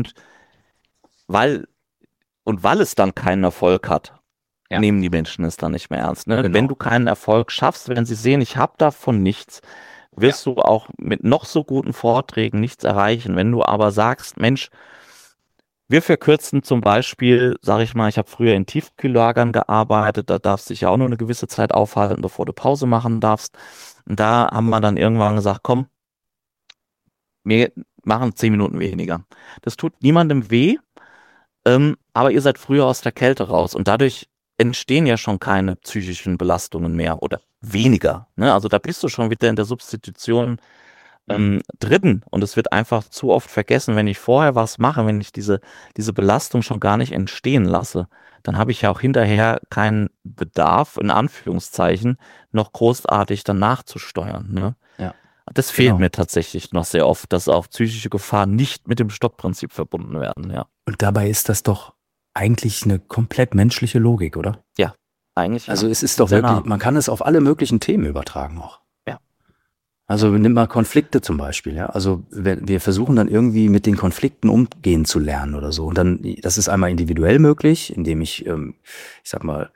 es dann keinen Erfolg hat, nehmen die Menschen es dann nicht mehr ernst. Ne? Genau. Wenn du keinen Erfolg schaffst, wenn sie sehen, ich habe davon nichts, wirst du auch mit noch so guten Vorträgen nichts erreichen. Wenn du aber sagst, Mensch, wir verkürzen zum Beispiel, sage ich mal, ich habe früher in Tiefkühllagern gearbeitet, da darfst du dich ja auch nur eine gewisse Zeit aufhalten, bevor du Pause machen darfst. Und da haben wir dann irgendwann gesagt, komm, wir machen 10 Minuten weniger. Das tut niemandem weh. Aber ihr seid früher aus der Kälte raus und dadurch entstehen ja schon keine psychischen Belastungen mehr oder weniger. Ne? Also da bist du schon wieder in der Substitution drin und es wird einfach zu oft vergessen, wenn ich vorher was mache, wenn ich diese Belastung schon gar nicht entstehen lasse, dann habe ich ja auch hinterher keinen Bedarf, in Anführungszeichen, noch großartig danach zu steuern. Ne? Ja. Das fehlt mir tatsächlich noch sehr oft, dass auch psychische Gefahren nicht mit dem Stoppprinzip verbunden werden, ja. Und dabei ist das doch eigentlich eine komplett menschliche Logik, oder? Ja, eigentlich. Also es ist doch wirklich, man kann es auf alle möglichen Themen übertragen auch. Ja. Also nimm mal Konflikte zum Beispiel, ja. Also wir versuchen dann irgendwie mit den Konflikten umgehen zu lernen oder so. Und dann, das ist einmal individuell möglich, indem ich sag mal,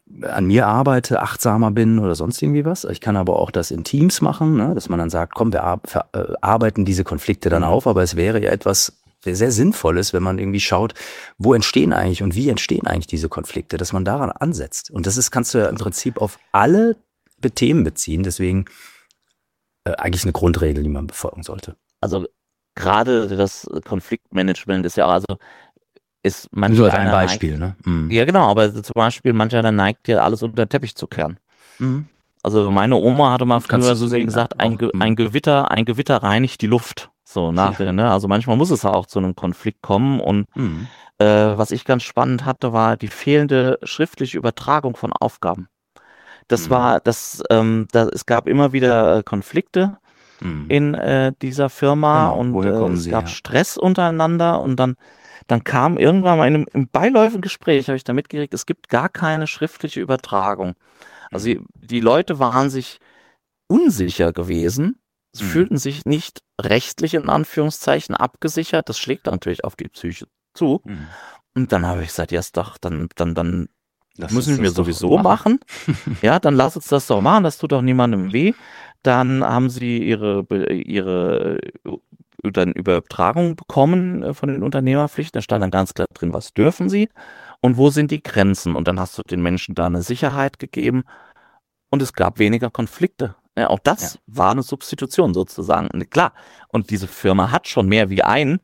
an mir arbeite, achtsamer bin oder sonst irgendwie was. Ich kann aber auch das in Teams machen, ne? Dass man dann sagt, komm, wir arbeiten diese Konflikte dann auf, aber es wäre ja etwas sehr Sinnvolles, wenn man irgendwie schaut, wo entstehen eigentlich und wie entstehen eigentlich diese Konflikte, dass man daran ansetzt. Und kannst du ja im Prinzip auf alle Themen beziehen, deswegen eigentlich eine Grundregel, die man befolgen sollte. Also gerade das Konfliktmanagement ist ja auch, also ist manchmal. Nur als ein Beispiel, ne? Ja, genau, aber zum Beispiel mancher dann neigt ja alles unter den Teppich zu kehren. Also meine Oma hatte mal früher so gesagt, ein Gewitter reinigt die Luft. So ne? Also manchmal muss es ja auch zu einem Konflikt kommen und was ich ganz spannend hatte, war die fehlende schriftliche Übertragung von Aufgaben. Es gab immer wieder Konflikte in dieser Firma und es gab Stress untereinander und dann kam irgendwann mal im beiläufigen Gespräch, habe ich da mitgekriegt, es gibt gar keine schriftliche Übertragung. Also die Leute waren sich unsicher gewesen, sie fühlten sich nicht rechtlich in Anführungszeichen abgesichert, das schlägt natürlich auf die Psyche zu. Und dann habe ich gesagt, ja, ist doch, dann müssen wir sowieso machen. Ja, dann lass uns das doch machen, das tut doch niemandem weh. Dann haben sie ihre dann Übertragung bekommen von den Unternehmerpflichten. Da stand dann ganz klar drin, was dürfen sie und wo sind die Grenzen. Und dann hast du den Menschen da eine Sicherheit gegeben und es gab weniger Konflikte. Ja, auch das war eine Substitution sozusagen. Und klar, und diese Firma hat schon mehr wie ein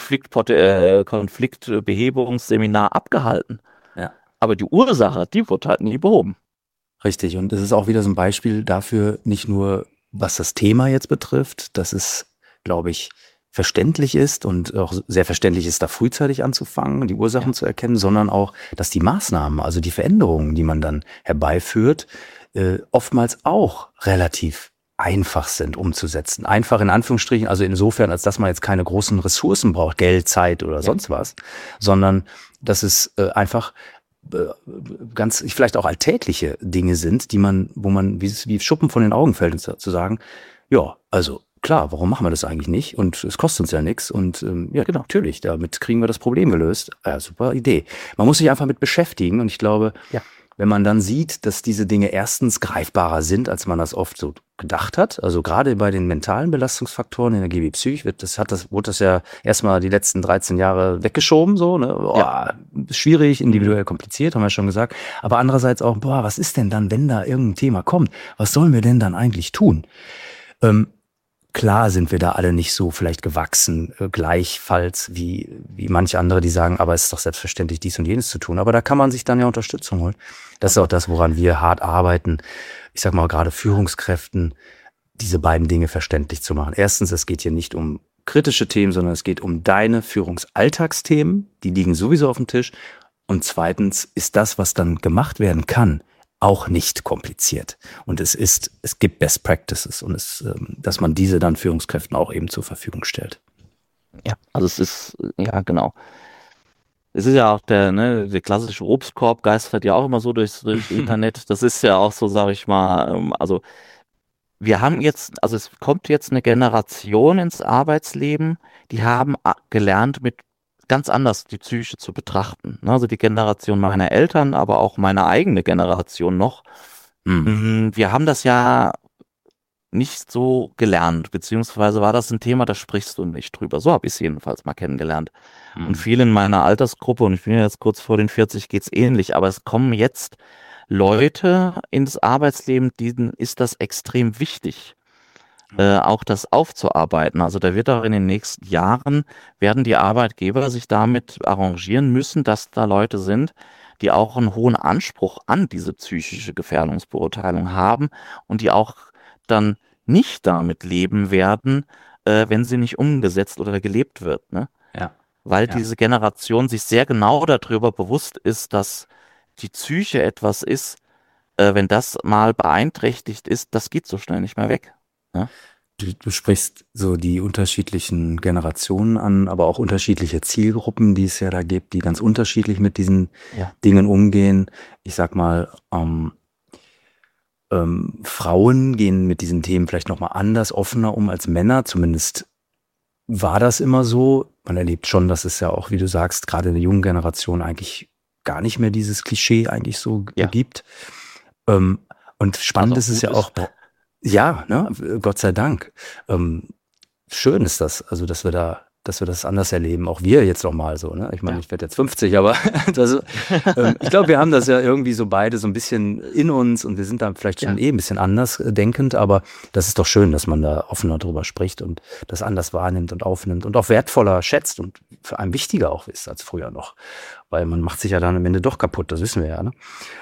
Konfliktbehebungsseminar abgehalten. Ja. Aber die Ursache, die wurde halt nie behoben. Richtig, und das ist auch wieder so ein Beispiel dafür, nicht nur was das Thema jetzt betrifft, dass es, glaube ich, verständlich ist und auch sehr verständlich ist, da frühzeitig anzufangen, die Ursachen zu erkennen, sondern auch, dass die Maßnahmen, also die Veränderungen, die man dann herbeiführt, oftmals auch relativ einfach sind umzusetzen. Einfach in Anführungsstrichen, also insofern, als dass man jetzt keine großen Ressourcen braucht, Geld, Zeit oder sonst was, sondern dass es einfach ganz, vielleicht auch alltägliche Dinge sind, wo man wie Schuppen von den Augen fällt, zu sagen, ja, also klar, warum machen wir das eigentlich nicht? Und es kostet uns ja nichts. Und ja, genau, natürlich, damit kriegen wir das Problem gelöst. Ja, super Idee. Man muss sich einfach mit beschäftigen. Und ich glaube, wenn man dann sieht, dass diese Dinge erstens greifbarer sind, als man das oft so gedacht hat, also gerade bei den mentalen Belastungsfaktoren in der GB Psych wurde das ja erstmal die letzten 13 Jahre weggeschoben, so, ne? Schwierig, individuell kompliziert, haben wir schon gesagt. Aber andererseits auch, was ist denn dann, wenn da irgendein Thema kommt? Was sollen wir denn dann eigentlich tun? Klar sind wir da alle nicht so vielleicht gewachsen, gleichfalls wie manche andere, die sagen, aber es ist doch selbstverständlich, dies und jenes zu tun. Aber da kann man sich dann ja Unterstützung holen. Das ist auch das, woran wir hart arbeiten. Ich sag mal, gerade Führungskräften, diese beiden Dinge verständlich zu machen. Erstens, es geht hier nicht um kritische Themen, sondern es geht um deine Führungsalltagsthemen. Die liegen sowieso auf dem Tisch. Und zweitens ist das, was dann gemacht werden kann, auch nicht kompliziert. Und es gibt Best Practices und dass man diese dann Führungskräften auch eben zur Verfügung stellt. Ja, also es ist, ja, genau. Es ist ja auch der klassische Obstkorb geistert ja auch immer so durchs Internet. Das ist ja auch so, sage ich mal, also es kommt jetzt eine Generation ins Arbeitsleben, die haben gelernt, mit ganz anders die Psyche zu betrachten. Also die Generation meiner Eltern, aber auch meine eigene Generation noch. Wir haben das ja nicht so gelernt, beziehungsweise war das ein Thema, da sprichst du nicht drüber. So habe ich es jedenfalls mal kennengelernt. Und viele in meiner Altersgruppe, und ich bin ja jetzt kurz vor den 40, geht's ähnlich, aber es kommen jetzt Leute ins Arbeitsleben, denen ist das extrem wichtig. Auch das aufzuarbeiten. Also da wird auch in den nächsten Jahren, werden die Arbeitgeber sich damit arrangieren müssen, dass da Leute sind, die auch einen hohen Anspruch an diese psychische Gefährdungsbeurteilung haben und die auch dann nicht damit leben werden, wenn sie nicht umgesetzt oder gelebt wird. Ne? Ja. Weil diese Generation sich sehr genau darüber bewusst ist, dass die Psyche etwas ist, wenn das mal beeinträchtigt ist, das geht so schnell nicht mehr weg. Ja? Du sprichst so die unterschiedlichen Generationen an, aber auch unterschiedliche Zielgruppen, die es ja da gibt, die ganz unterschiedlich mit diesen Dingen umgehen. Ich sag mal, Frauen gehen mit diesen Themen vielleicht nochmal anders, offener um als Männer. Zumindest war das immer so. Man erlebt schon, dass es ja auch, wie du sagst, gerade in der jungen Generation eigentlich gar nicht mehr dieses Klischee eigentlich so Ja. gibt. Und spannend Was auch ist es gut ja auch, ist. ja, ne, Gott sei Dank. Schön ist das, also dass wir das anders erleben, auch wir jetzt noch mal so, ne? Ich meine, Ja. ich werde jetzt 50, aber ich glaube, wir haben das ja irgendwie so beide so ein bisschen in uns und wir sind da vielleicht schon Ja. ein bisschen anders denkend, aber das ist doch schön, dass man da offener drüber spricht und das anders wahrnimmt und aufnimmt und auch wertvoller schätzt und für einen wichtiger auch ist als früher noch, weil man macht sich ja dann am Ende doch kaputt, das wissen wir ja, ne?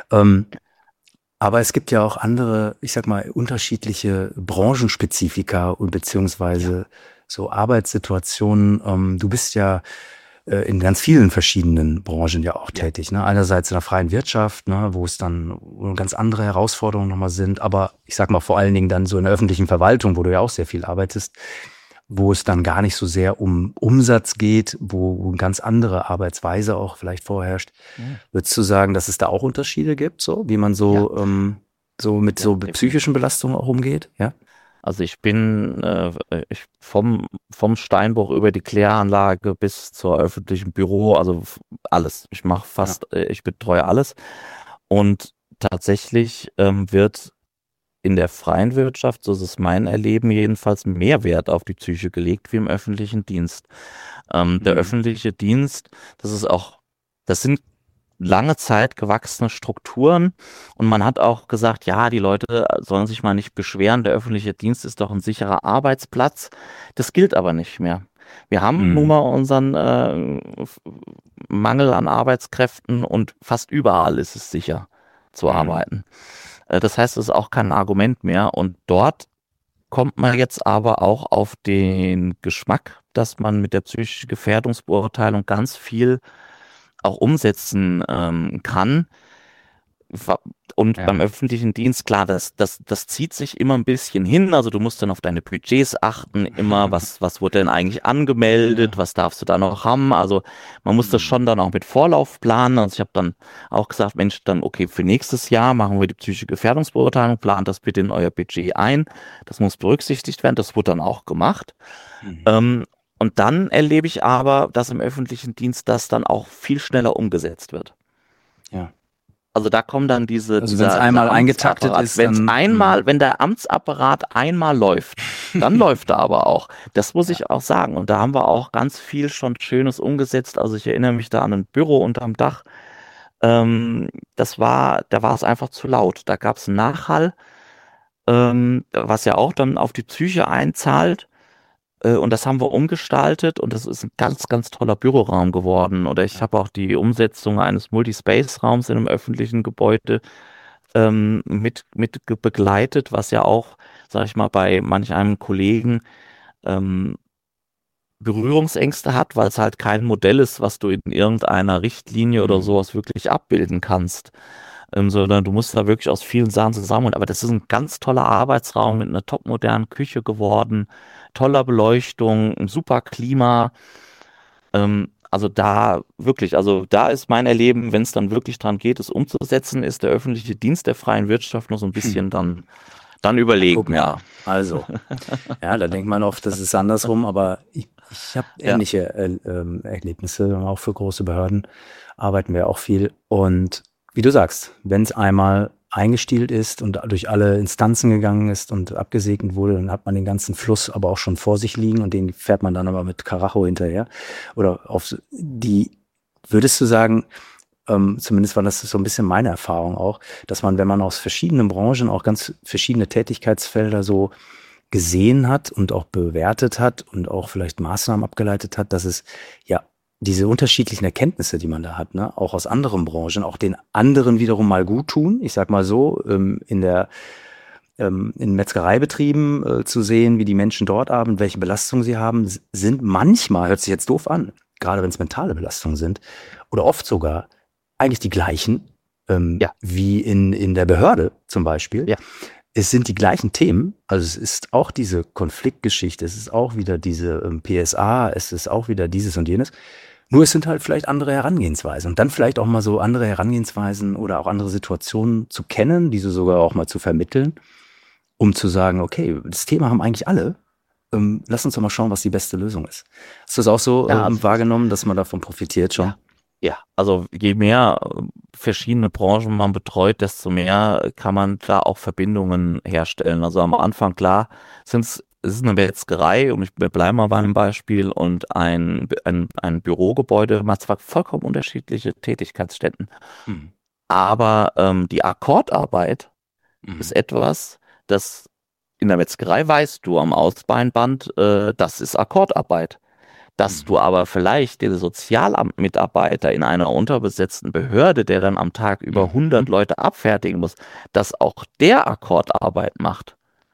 Aber es gibt ja auch andere, ich sag mal, unterschiedliche Branchenspezifika und beziehungsweise so Arbeitssituationen. Du bist ja in ganz vielen verschiedenen Branchen ja auch tätig, ne? Einerseits in der freien Wirtschaft, ne, wo ganz andere Herausforderungen nochmal sind, aber ich sag mal vor allen Dingen dann so in der öffentlichen Verwaltung, wo du ja auch sehr viel arbeitest, wo es dann gar nicht so sehr um Umsatz geht, wo eine ganz andere Arbeitsweise auch vielleicht vorherrscht. Würdest du sagen, dass es da auch Unterschiede gibt, so wie man so, so mit so psychischen Belastungen auch umgeht? Ja. Also ich bin vom Steinbruch über die Kläranlage bis zur öffentlichen Büro, also alles. Ich mache ich betreue alles. Und tatsächlich wird in der freien Wirtschaft, so ist es mein Erleben jedenfalls, mehr Wert auf die Psyche gelegt wie im öffentlichen Dienst. Der öffentliche Dienst, das sind lange Zeit gewachsene Strukturen und man hat auch gesagt, ja, die Leute sollen sich mal nicht beschweren, der öffentliche Dienst ist doch ein sicherer Arbeitsplatz. Das gilt aber nicht mehr. Wir haben nun mal unseren Mangel an Arbeitskräften und fast überall ist es sicher zu arbeiten. Das heißt, es ist auch kein Argument mehr und dort kommt man jetzt aber auch auf den Geschmack, dass man mit der psychischen Gefährdungsbeurteilung ganz viel auch umsetzen kann. Und beim öffentlichen Dienst, klar, das zieht sich immer ein bisschen hin. Also du musst dann auf deine Budgets achten, immer, was wurde denn eigentlich angemeldet, was darfst du da noch haben? Also man muss das schon dann auch mit Vorlauf planen. Also ich habe dann auch gesagt, Mensch, dann okay, für nächstes Jahr machen wir die psychische Gefährdungsbeurteilung, plant das bitte in euer Budget ein. Das muss berücksichtigt werden, das wurde dann auch gemacht. Und dann erlebe ich aber, dass im öffentlichen Dienst das dann auch viel schneller umgesetzt wird. Ja. Also da kommen dann wenn es einmal eingetaktet ist, wenn der Amtsapparat einmal läuft, dann läuft er aber auch. Das muss ich auch sagen. Und da haben wir auch ganz viel schon Schönes umgesetzt. Also ich erinnere mich da an ein Büro unterm Dach. Da war es einfach zu laut. Da gab es einen Nachhall, was ja auch dann auf die Psyche einzahlt. Und das haben wir umgestaltet und das ist ein ganz, ganz toller Büroraum geworden. Oder ich habe auch die Umsetzung eines Multispace-Raums in einem öffentlichen Gebäude mit begleitet, was ja auch, sag ich mal, bei manch einem Kollegen Berührungsängste hat, weil es halt kein Modell ist, was du in irgendeiner Richtlinie oder sowas wirklich abbilden kannst. Sondern du musst da wirklich aus vielen Sachen zusammen. Aber das ist ein ganz toller Arbeitsraum mit einer topmodernen Küche geworden, toller Beleuchtung, ein super Klima. Also da ist mein Erleben, wenn es dann wirklich dran geht, es umzusetzen, ist der öffentliche Dienst der freien Wirtschaft noch so ein bisschen dann überlegen. Ja, also, ja, da denkt man oft, das ist andersrum, aber ich habe ähnliche Erlebnisse, auch für große Behörden arbeiten wir auch viel und wie du sagst, wenn es einmal eingestielt ist und durch alle Instanzen gegangen ist und abgesegnet wurde, dann hat man den ganzen Fluss aber auch schon vor sich liegen und den fährt man dann aber mit Karacho hinterher. Oder würdest du sagen, zumindest war das so ein bisschen meine Erfahrung auch, dass man, wenn man aus verschiedenen Branchen auch ganz verschiedene Tätigkeitsfelder so gesehen hat und auch bewertet hat und auch vielleicht Maßnahmen abgeleitet hat, dass es ja diese unterschiedlichen Erkenntnisse, die man da hat, ne, auch aus anderen Branchen, auch den anderen wiederum mal gut tun. Ich sag mal so, in Metzgereibetrieben zu sehen, wie die Menschen dort arbeiten, welche Belastungen sie haben, sind manchmal, hört sich jetzt doof an, gerade wenn es mentale Belastungen sind, oder oft sogar eigentlich die gleichen, wie in der Behörde zum Beispiel. Ja. Es sind die gleichen Themen, also es ist auch diese Konfliktgeschichte, es ist auch wieder diese PSA, es ist auch wieder dieses und jenes. Nur es sind halt vielleicht andere Herangehensweisen und dann vielleicht auch mal so andere Herangehensweisen oder auch andere Situationen zu kennen, diese sogar auch mal zu vermitteln, um zu sagen, okay, das Thema haben eigentlich alle, lass uns doch mal schauen, was die beste Lösung ist. Hast du das auch so wahrgenommen, dass man davon profitiert schon? Ja. Ja, also je mehr verschiedene Branchen man betreut, desto mehr kann man da auch Verbindungen herstellen. Also am Anfang, klar, es ist eine Metzgerei, und wir bleiben mal bei einem Beispiel, und ein Bürogebäude, man hat zwar vollkommen unterschiedliche Tätigkeitsstätten, Mhm. aber die Akkordarbeit ist Mhm. etwas, das in der Metzgerei weißt du am Ausbeinband, das ist Akkordarbeit. Dass Mhm. du aber vielleicht den Sozialamtmitarbeiter in einer unterbesetzten Behörde, der dann am Tag über Mhm. 100 Leute abfertigen muss, dass auch der Akkordarbeit macht,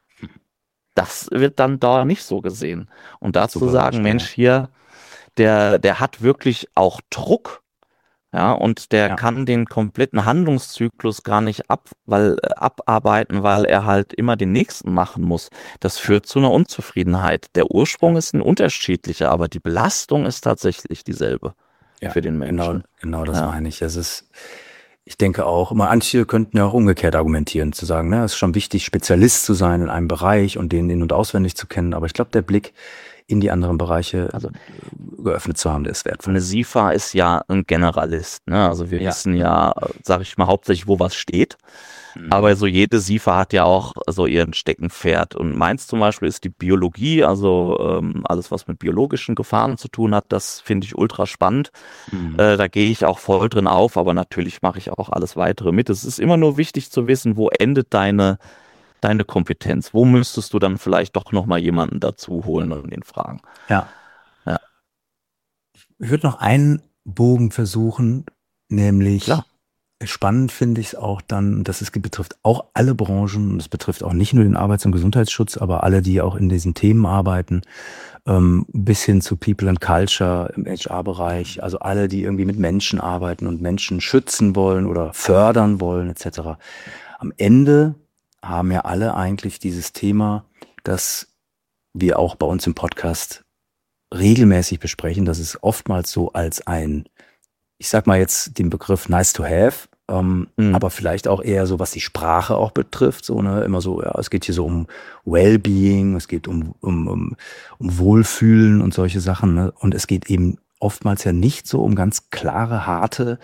das wird dann da nicht so gesehen. Und dazu Super sagen, Beispiel, Mensch, ja. hier, der hat wirklich auch Druck. Ja, und der Ja, kann den kompletten Handlungszyklus gar nicht abarbeiten, weil er halt immer den nächsten machen muss. Das ja, führt zu einer Unzufriedenheit. Der ja, Ursprung ist ein unterschiedlicher, aber die Belastung ist tatsächlich dieselbe ja, für den genau, Menschen. genau das Ja, meine ich. Ich denke auch, manche könnten ja auch umgekehrt argumentieren, zu sagen, ne, es ist schon wichtig, Spezialist zu sein in einem Bereich und den in- und auswendig zu kennen. Aber ich glaube, der Blick in die anderen Bereiche also geöffnet zu haben, der ist wertvoll. eine SIFA ist ja ein Generalist, ne? Also wir Ja. wissen ja, sage ich mal, hauptsächlich, wo was steht. Mhm. Aber so jede SIFA hat ja auch so ihren Steckenpferd. Und meins zum Beispiel ist die Biologie, also alles, was mit biologischen Gefahren zu tun hat, das finde ich ultra spannend. Mhm. Da gehe ich auch voll drin auf, aber natürlich mache ich auch alles weitere mit. Es ist immer nur wichtig zu wissen, wo endet deine Kompetenz? Wo müsstest du dann vielleicht doch nochmal jemanden dazu holen und ihn fragen? Ja. Ja, Ich würde noch einen Bogen versuchen, klar. nämlich spannend finde ich es auch dann, betrifft auch alle Branchen, und es betrifft auch nicht nur den Arbeits- und Gesundheitsschutz, aber alle, die auch in diesen Themen arbeiten, bis hin zu People and Culture im HR-Bereich, also alle, die irgendwie mit Menschen arbeiten und Menschen schützen wollen oder fördern wollen, etc. Am Ende haben ja alle eigentlich dieses Thema, das wir auch bei uns im Podcast regelmäßig besprechen. Das ist oftmals so als ich sag mal jetzt den Begriff nice to have, Mhm. aber vielleicht auch eher so, was die Sprache auch betrifft, so, ne, immer so, ja, es geht hier so um Wellbeing, es geht um Wohlfühlen und solche Sachen, ne? Und es geht eben oftmals ja nicht so um ganz klare, harte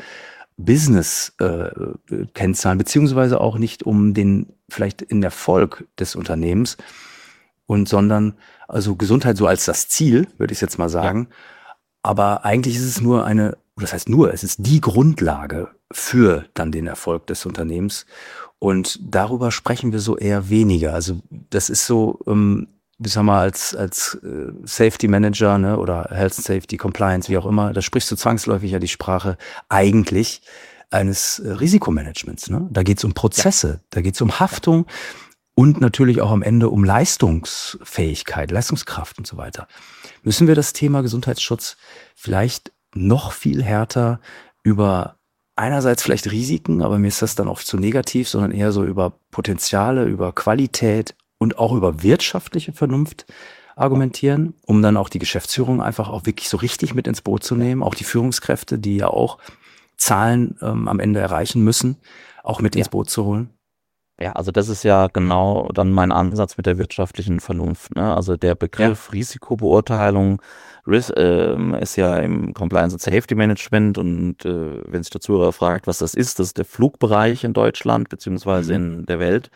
Business-Kennzahlen, beziehungsweise auch nicht um den vielleicht in Erfolg des Unternehmens sondern also Gesundheit so als das Ziel, würde ich jetzt mal Ja. sagen. Aber eigentlich ist es nur das heißt nur, es ist die Grundlage für dann den Erfolg des Unternehmens. Und darüber sprechen wir so eher weniger. Also das ist so, wie sagen wir, als Safety Manager, ne, oder Health and Safety Compliance, wie auch immer, da sprichst du zwangsläufig ja die Sprache eigentlich eines Risikomanagements. Ne? Da geht es um Ja. Prozesse, da geht es um Ja. Haftung und natürlich auch am Ende um Leistungsfähigkeit, Leistungskraft und so weiter. Müssen wir das Thema Gesundheitsschutz vielleicht noch viel härter über einerseits vielleicht Risiken, aber mir ist das dann oft zu negativ, sondern eher so über Potenziale, über Qualität und auch über wirtschaftliche Vernunft argumentieren, um dann auch die Geschäftsführung einfach auch wirklich so richtig mit ins Boot zu nehmen, auch die Führungskräfte, die ja auch Zahlen am Ende erreichen müssen, auch mit ins Ja. Boot zu holen. Ja, also das ist ja genau dann mein Ansatz mit der wirtschaftlichen Vernunft. Ne? Also der Ja. Begriff Risikobeurteilung ist ja im Compliance and Safety Management, und wenn sich der Zuhörer fragt, was das ist der Flugbereich in Deutschland beziehungsweise Mhm. in der Welt.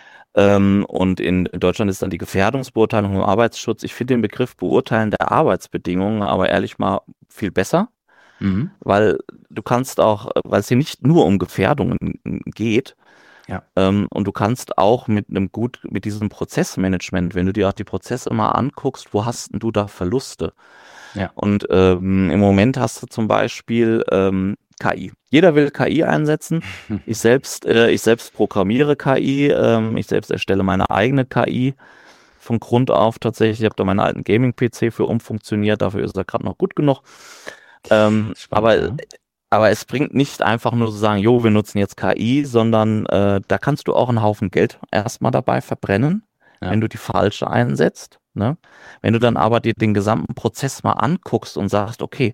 Und in Deutschland ist dann die Gefährdungsbeurteilung im Arbeitsschutz. Ich finde den Begriff Beurteilen der Arbeitsbedingungen aber ehrlich mal viel besser, Mhm. weil du kannst auch, weil es hier nicht nur um Gefährdungen geht, Ja. und du kannst auch mit diesem Prozessmanagement, wenn du dir auch die Prozesse mal anguckst, wo hast denn du da Verluste? Ja. Und im Moment hast du zum Beispiel KI. Jeder will KI einsetzen. Ich selbst programmiere KI. Ich selbst erstelle meine eigene KI von Grund auf tatsächlich. Ich habe da meinen alten Gaming-PC für umfunktioniert. Dafür ist er gerade noch gut genug. Ähm, Spannend, aber ja. aber es bringt nicht einfach nur zu sagen, jo, wir nutzen jetzt KI, sondern da kannst du auch einen Haufen Geld erstmal dabei verbrennen, Ja. wenn du die falsche einsetzt. Ne? Wenn du dann aber dir den gesamten Prozess mal anguckst und sagst, okay,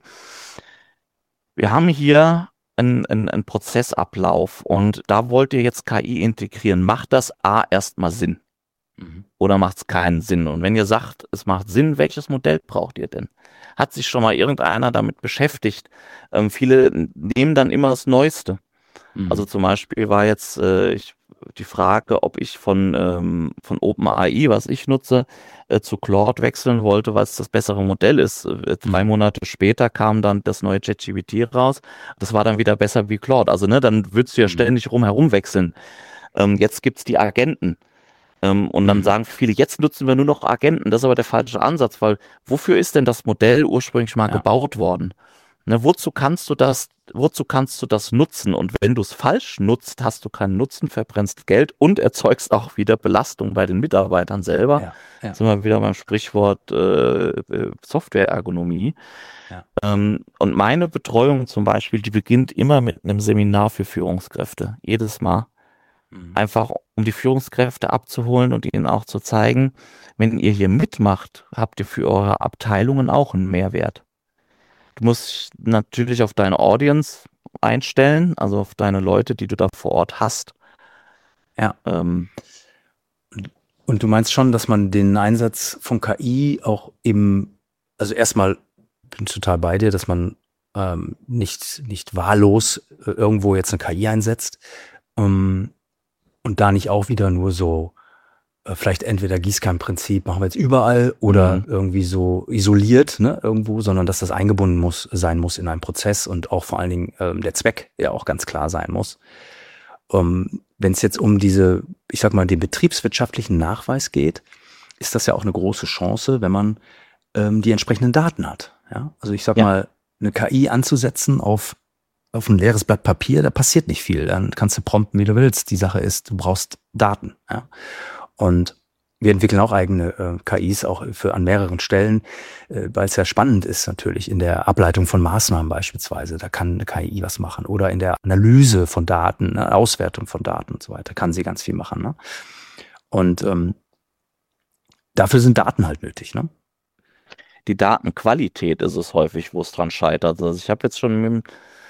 wir haben hier einen Prozessablauf, und da wollt ihr jetzt KI integrieren. Macht das A erstmal Sinn? Oder macht es keinen Sinn? Und wenn ihr sagt, es macht Sinn, welches Modell braucht ihr denn? Hat sich schon mal irgendeiner damit beschäftigt? Viele nehmen dann immer das Neueste. Also zum Beispiel war jetzt die Frage, ob ich von OpenAI, was ich nutze, zu Claude wechseln wollte, weil es das bessere Modell ist. 3 Monate später kam dann das neue ChatGPT raus. Das war dann wieder besser wie Claude. Also dann würdest du ja ständig rumherum wechseln. Jetzt gibt's die Agenten. Und dann sagen viele, jetzt nutzen wir nur noch Agenten. Das ist aber der falsche Ansatz, weil wofür ist denn das Modell ursprünglich mal gebaut worden? Ne, wozu kannst du das nutzen? Und wenn du es falsch nutzt, hast du keinen Nutzen, verbrennst Geld und erzeugst auch wieder Belastung bei den Mitarbeitern selber. Sind wir wieder beim Sprichwort Softwareergonomie. Und meine Betreuung zum Beispiel, die beginnt immer mit einem Seminar für Führungskräfte. Jedes Mal. Einfach um die Führungskräfte abzuholen und ihnen auch zu zeigen, wenn ihr hier mitmacht, habt ihr für eure Abteilungen auch einen Mehrwert. Du musst natürlich auf deine Audience einstellen, also auf deine Leute, die du da vor Ort hast. Ja. Und du meinst schon, dass man den Einsatz von KI auch eben, also erstmal bin ich total bei dir, dass man nicht wahllos irgendwo jetzt eine KI einsetzt und da nicht auch wieder nur so vielleicht entweder Gießkannenprinzip machen wir jetzt überall oder irgendwie so isoliert, ne, irgendwo, sondern dass das eingebunden sein muss in einen Prozess und auch vor allen Dingen der Zweck ja auch ganz klar sein muss. Wenn es jetzt um diese, ich sag mal, den betriebswirtschaftlichen Nachweis geht, ist das ja auch eine große Chance, wenn man die entsprechenden Daten hat. Ja? Also ich sag mal, eine KI anzusetzen auf ein leeres Blatt Papier, da passiert nicht viel. Dann kannst du prompten, wie du willst. Die Sache ist, du brauchst Daten. Ja? Und wir entwickeln auch eigene KIs, auch an mehreren Stellen, weil es ja spannend ist natürlich in der Ableitung von Maßnahmen beispielsweise. Da kann eine KI was machen. Oder in der Analyse von Daten, ne, Auswertung von Daten und so weiter, kann sie ganz viel machen. Ne? Und dafür sind Daten halt nötig. Ne? Die Datenqualität ist es häufig, wo es dran scheitert. Also ich habe jetzt schon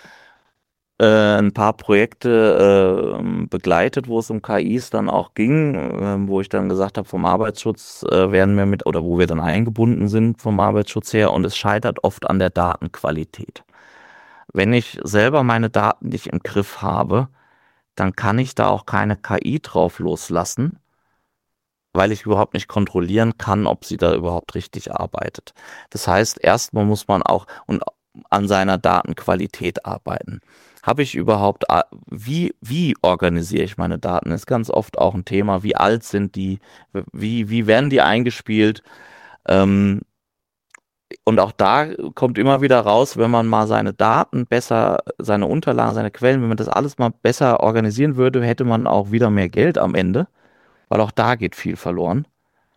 ein paar Projekte begleitet, wo es um KIs dann auch ging, wo ich dann gesagt habe, vom Arbeitsschutz werden wir oder wo wir dann eingebunden sind vom Arbeitsschutz her, und es scheitert oft an der Datenqualität. Wenn ich selber meine Daten nicht im Griff habe, dann kann ich da auch keine KI drauf loslassen, weil ich überhaupt nicht kontrollieren kann, ob sie da überhaupt richtig arbeitet. Das heißt, erstmal muss man auch an seiner Datenqualität arbeiten. Habe ich überhaupt, wie organisiere ich meine Daten? Das ist ganz oft auch ein Thema. Wie alt sind die? Wie werden die eingespielt? Und auch da kommt immer wieder raus, wenn man mal seine Daten besser, seine Unterlagen, seine Quellen, wenn man das alles mal besser organisieren würde, hätte man auch wieder mehr Geld am Ende, weil auch da geht viel verloren.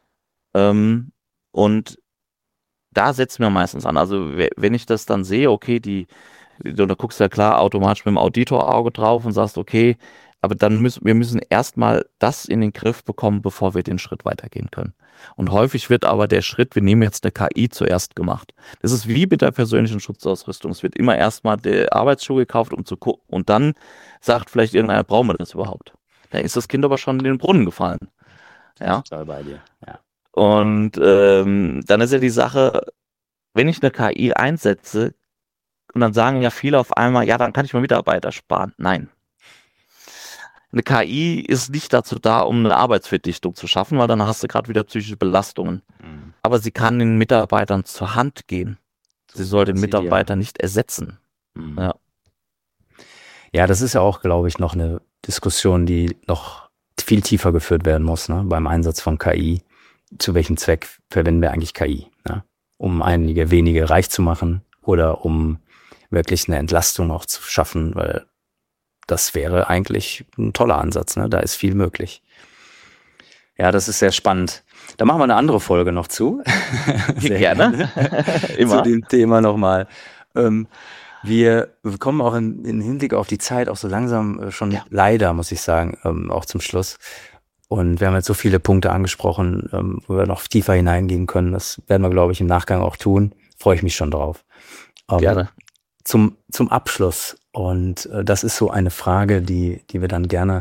Und da setzen wir meistens an. Also wenn ich das dann sehe, okay, da guckst du ja klar automatisch mit dem Auditorauge drauf und sagst, okay, aber dann wir müssen erstmal das in den Griff bekommen, bevor wir den Schritt weitergehen können. Und häufig wird aber der Schritt, wir nehmen jetzt eine KI zuerst gemacht. Das ist wie mit der persönlichen Schutzausrüstung. Es wird immer erstmal der Arbeitsschuh gekauft, um zu gucken, und dann sagt vielleicht irgendeiner, brauchen wir das überhaupt? Da ist das Kind aber schon in den Brunnen gefallen. Ja. Total bei dir. Ja. Und dann ist ja die Sache, wenn ich eine KI einsetze, und dann sagen ja viele auf einmal, ja, dann kann ich mal Mitarbeiter sparen. Nein. Eine KI ist nicht dazu da, um eine Arbeitsverdichtung zu schaffen, weil dann hast du gerade wieder psychische Belastungen. Aber sie kann den Mitarbeitern zur Hand gehen. Sie soll den Mitarbeiter nicht ersetzen. Ja. Ja, das ist ja auch, glaube ich, noch eine Diskussion, die noch viel tiefer geführt werden muss, ne, beim Einsatz von KI. Zu welchem Zweck verwenden wir eigentlich KI? Ne? Um einige wenige reich zu machen oder um wirklich eine Entlastung auch zu schaffen, weil das wäre eigentlich ein toller Ansatz. Ne? Da ist viel möglich. Ja, das ist sehr spannend. Da machen wir eine andere Folge noch zu. Sehr gerne. Immer. Zu dem Thema nochmal. Wir kommen auch in Hinblick auf die Zeit auch so langsam schon, leider, muss ich sagen, auch zum Schluss. Und wir haben jetzt so viele Punkte angesprochen, wo wir noch tiefer hineingehen können. Das werden wir, glaube ich, im Nachgang auch tun. Freue ich mich schon drauf. Gerne. Zum Abschluss. Und das ist so eine Frage, die wir dann gerne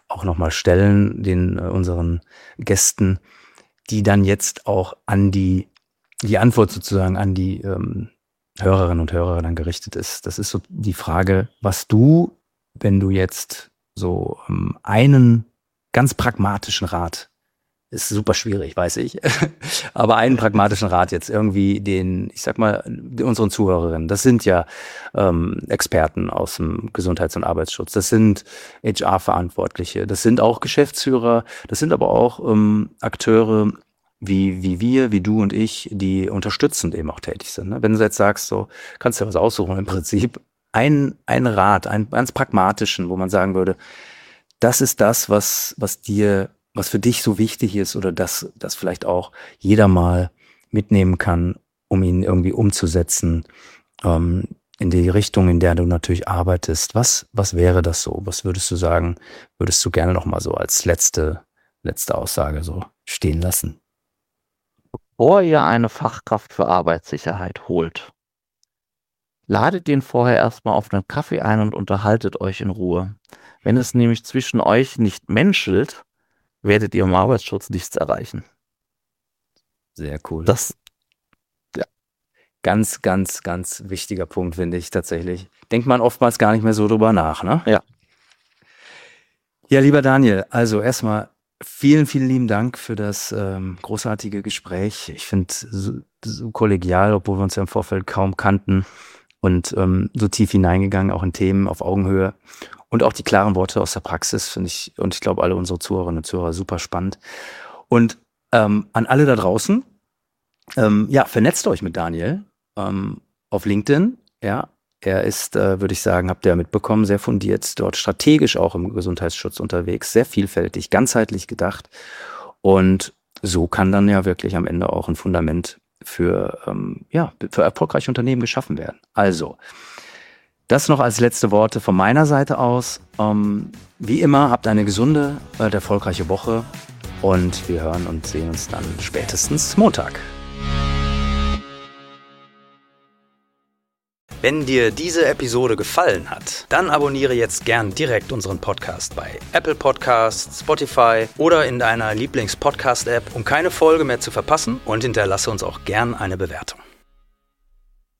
auch nochmal stellen, unseren Gästen, die dann jetzt auch an die Antwort sozusagen an die Hörerinnen und Hörer dann gerichtet ist. Das ist so die Frage, was du, wenn du jetzt so einen ganz pragmatischen Rat, ist super schwierig, weiß ich, aber einen pragmatischen Rat jetzt irgendwie unseren Zuhörerinnen, das sind ja Experten aus dem Gesundheits- und Arbeitsschutz, das sind HR-Verantwortliche, das sind auch Geschäftsführer, das sind aber auch Akteure, wie du und ich, die unterstützend eben auch tätig sind. Ne? Wenn du jetzt sagst, so, kannst du ja was aussuchen, im Prinzip ein Rat, einen ganz pragmatischen, wo man sagen würde, das ist das, was für dich so wichtig ist oder das vielleicht auch jeder mal mitnehmen kann, um ihn irgendwie umzusetzen, in die Richtung, in der du natürlich arbeitest. Was wäre das so? Was würdest du sagen, würdest du gerne noch mal so als letzte Aussage so stehen lassen? Bevor ihr eine Fachkraft für Arbeitssicherheit holt, ladet den vorher erstmal auf einen Kaffee ein und unterhaltet euch in Ruhe. Wenn es nämlich zwischen euch nicht menschelt, werdet ihr im Arbeitsschutz nichts erreichen. Sehr cool. Das, ja, ganz, ganz, ganz wichtiger Punkt, finde ich tatsächlich. Denkt man oftmals gar nicht mehr so drüber nach, ne? Ja. Ja, lieber Daniel, also erstmal vielen, vielen lieben Dank für das großartige Gespräch. Ich finde so kollegial, obwohl wir uns ja im Vorfeld kaum kannten und so tief hineingegangen, auch in Themen auf Augenhöhe. Und auch die klaren Worte aus der Praxis finde ich, und ich glaube, alle unsere Zuhörerinnen und Zuhörer super spannend. Und an alle da draußen, vernetzt euch mit Daniel auf LinkedIn. Ja, er ist, würde ich sagen, habt ihr ja mitbekommen, sehr fundiert, dort strategisch auch im Gesundheitsschutz unterwegs, sehr vielfältig, ganzheitlich gedacht. Und so kann dann ja wirklich am Ende auch ein Fundament für erfolgreiche Unternehmen geschaffen werden. Also, das noch als letzte Worte von meiner Seite aus. Wie immer, habt eine gesunde und erfolgreiche Woche und wir hören und sehen uns dann spätestens Montag. Wenn dir diese Episode gefallen hat, dann abonniere jetzt gern direkt unseren Podcast bei Apple Podcasts, Spotify oder in deiner Lieblings-Podcast-App, um keine Folge mehr zu verpassen, und hinterlasse uns auch gern eine Bewertung.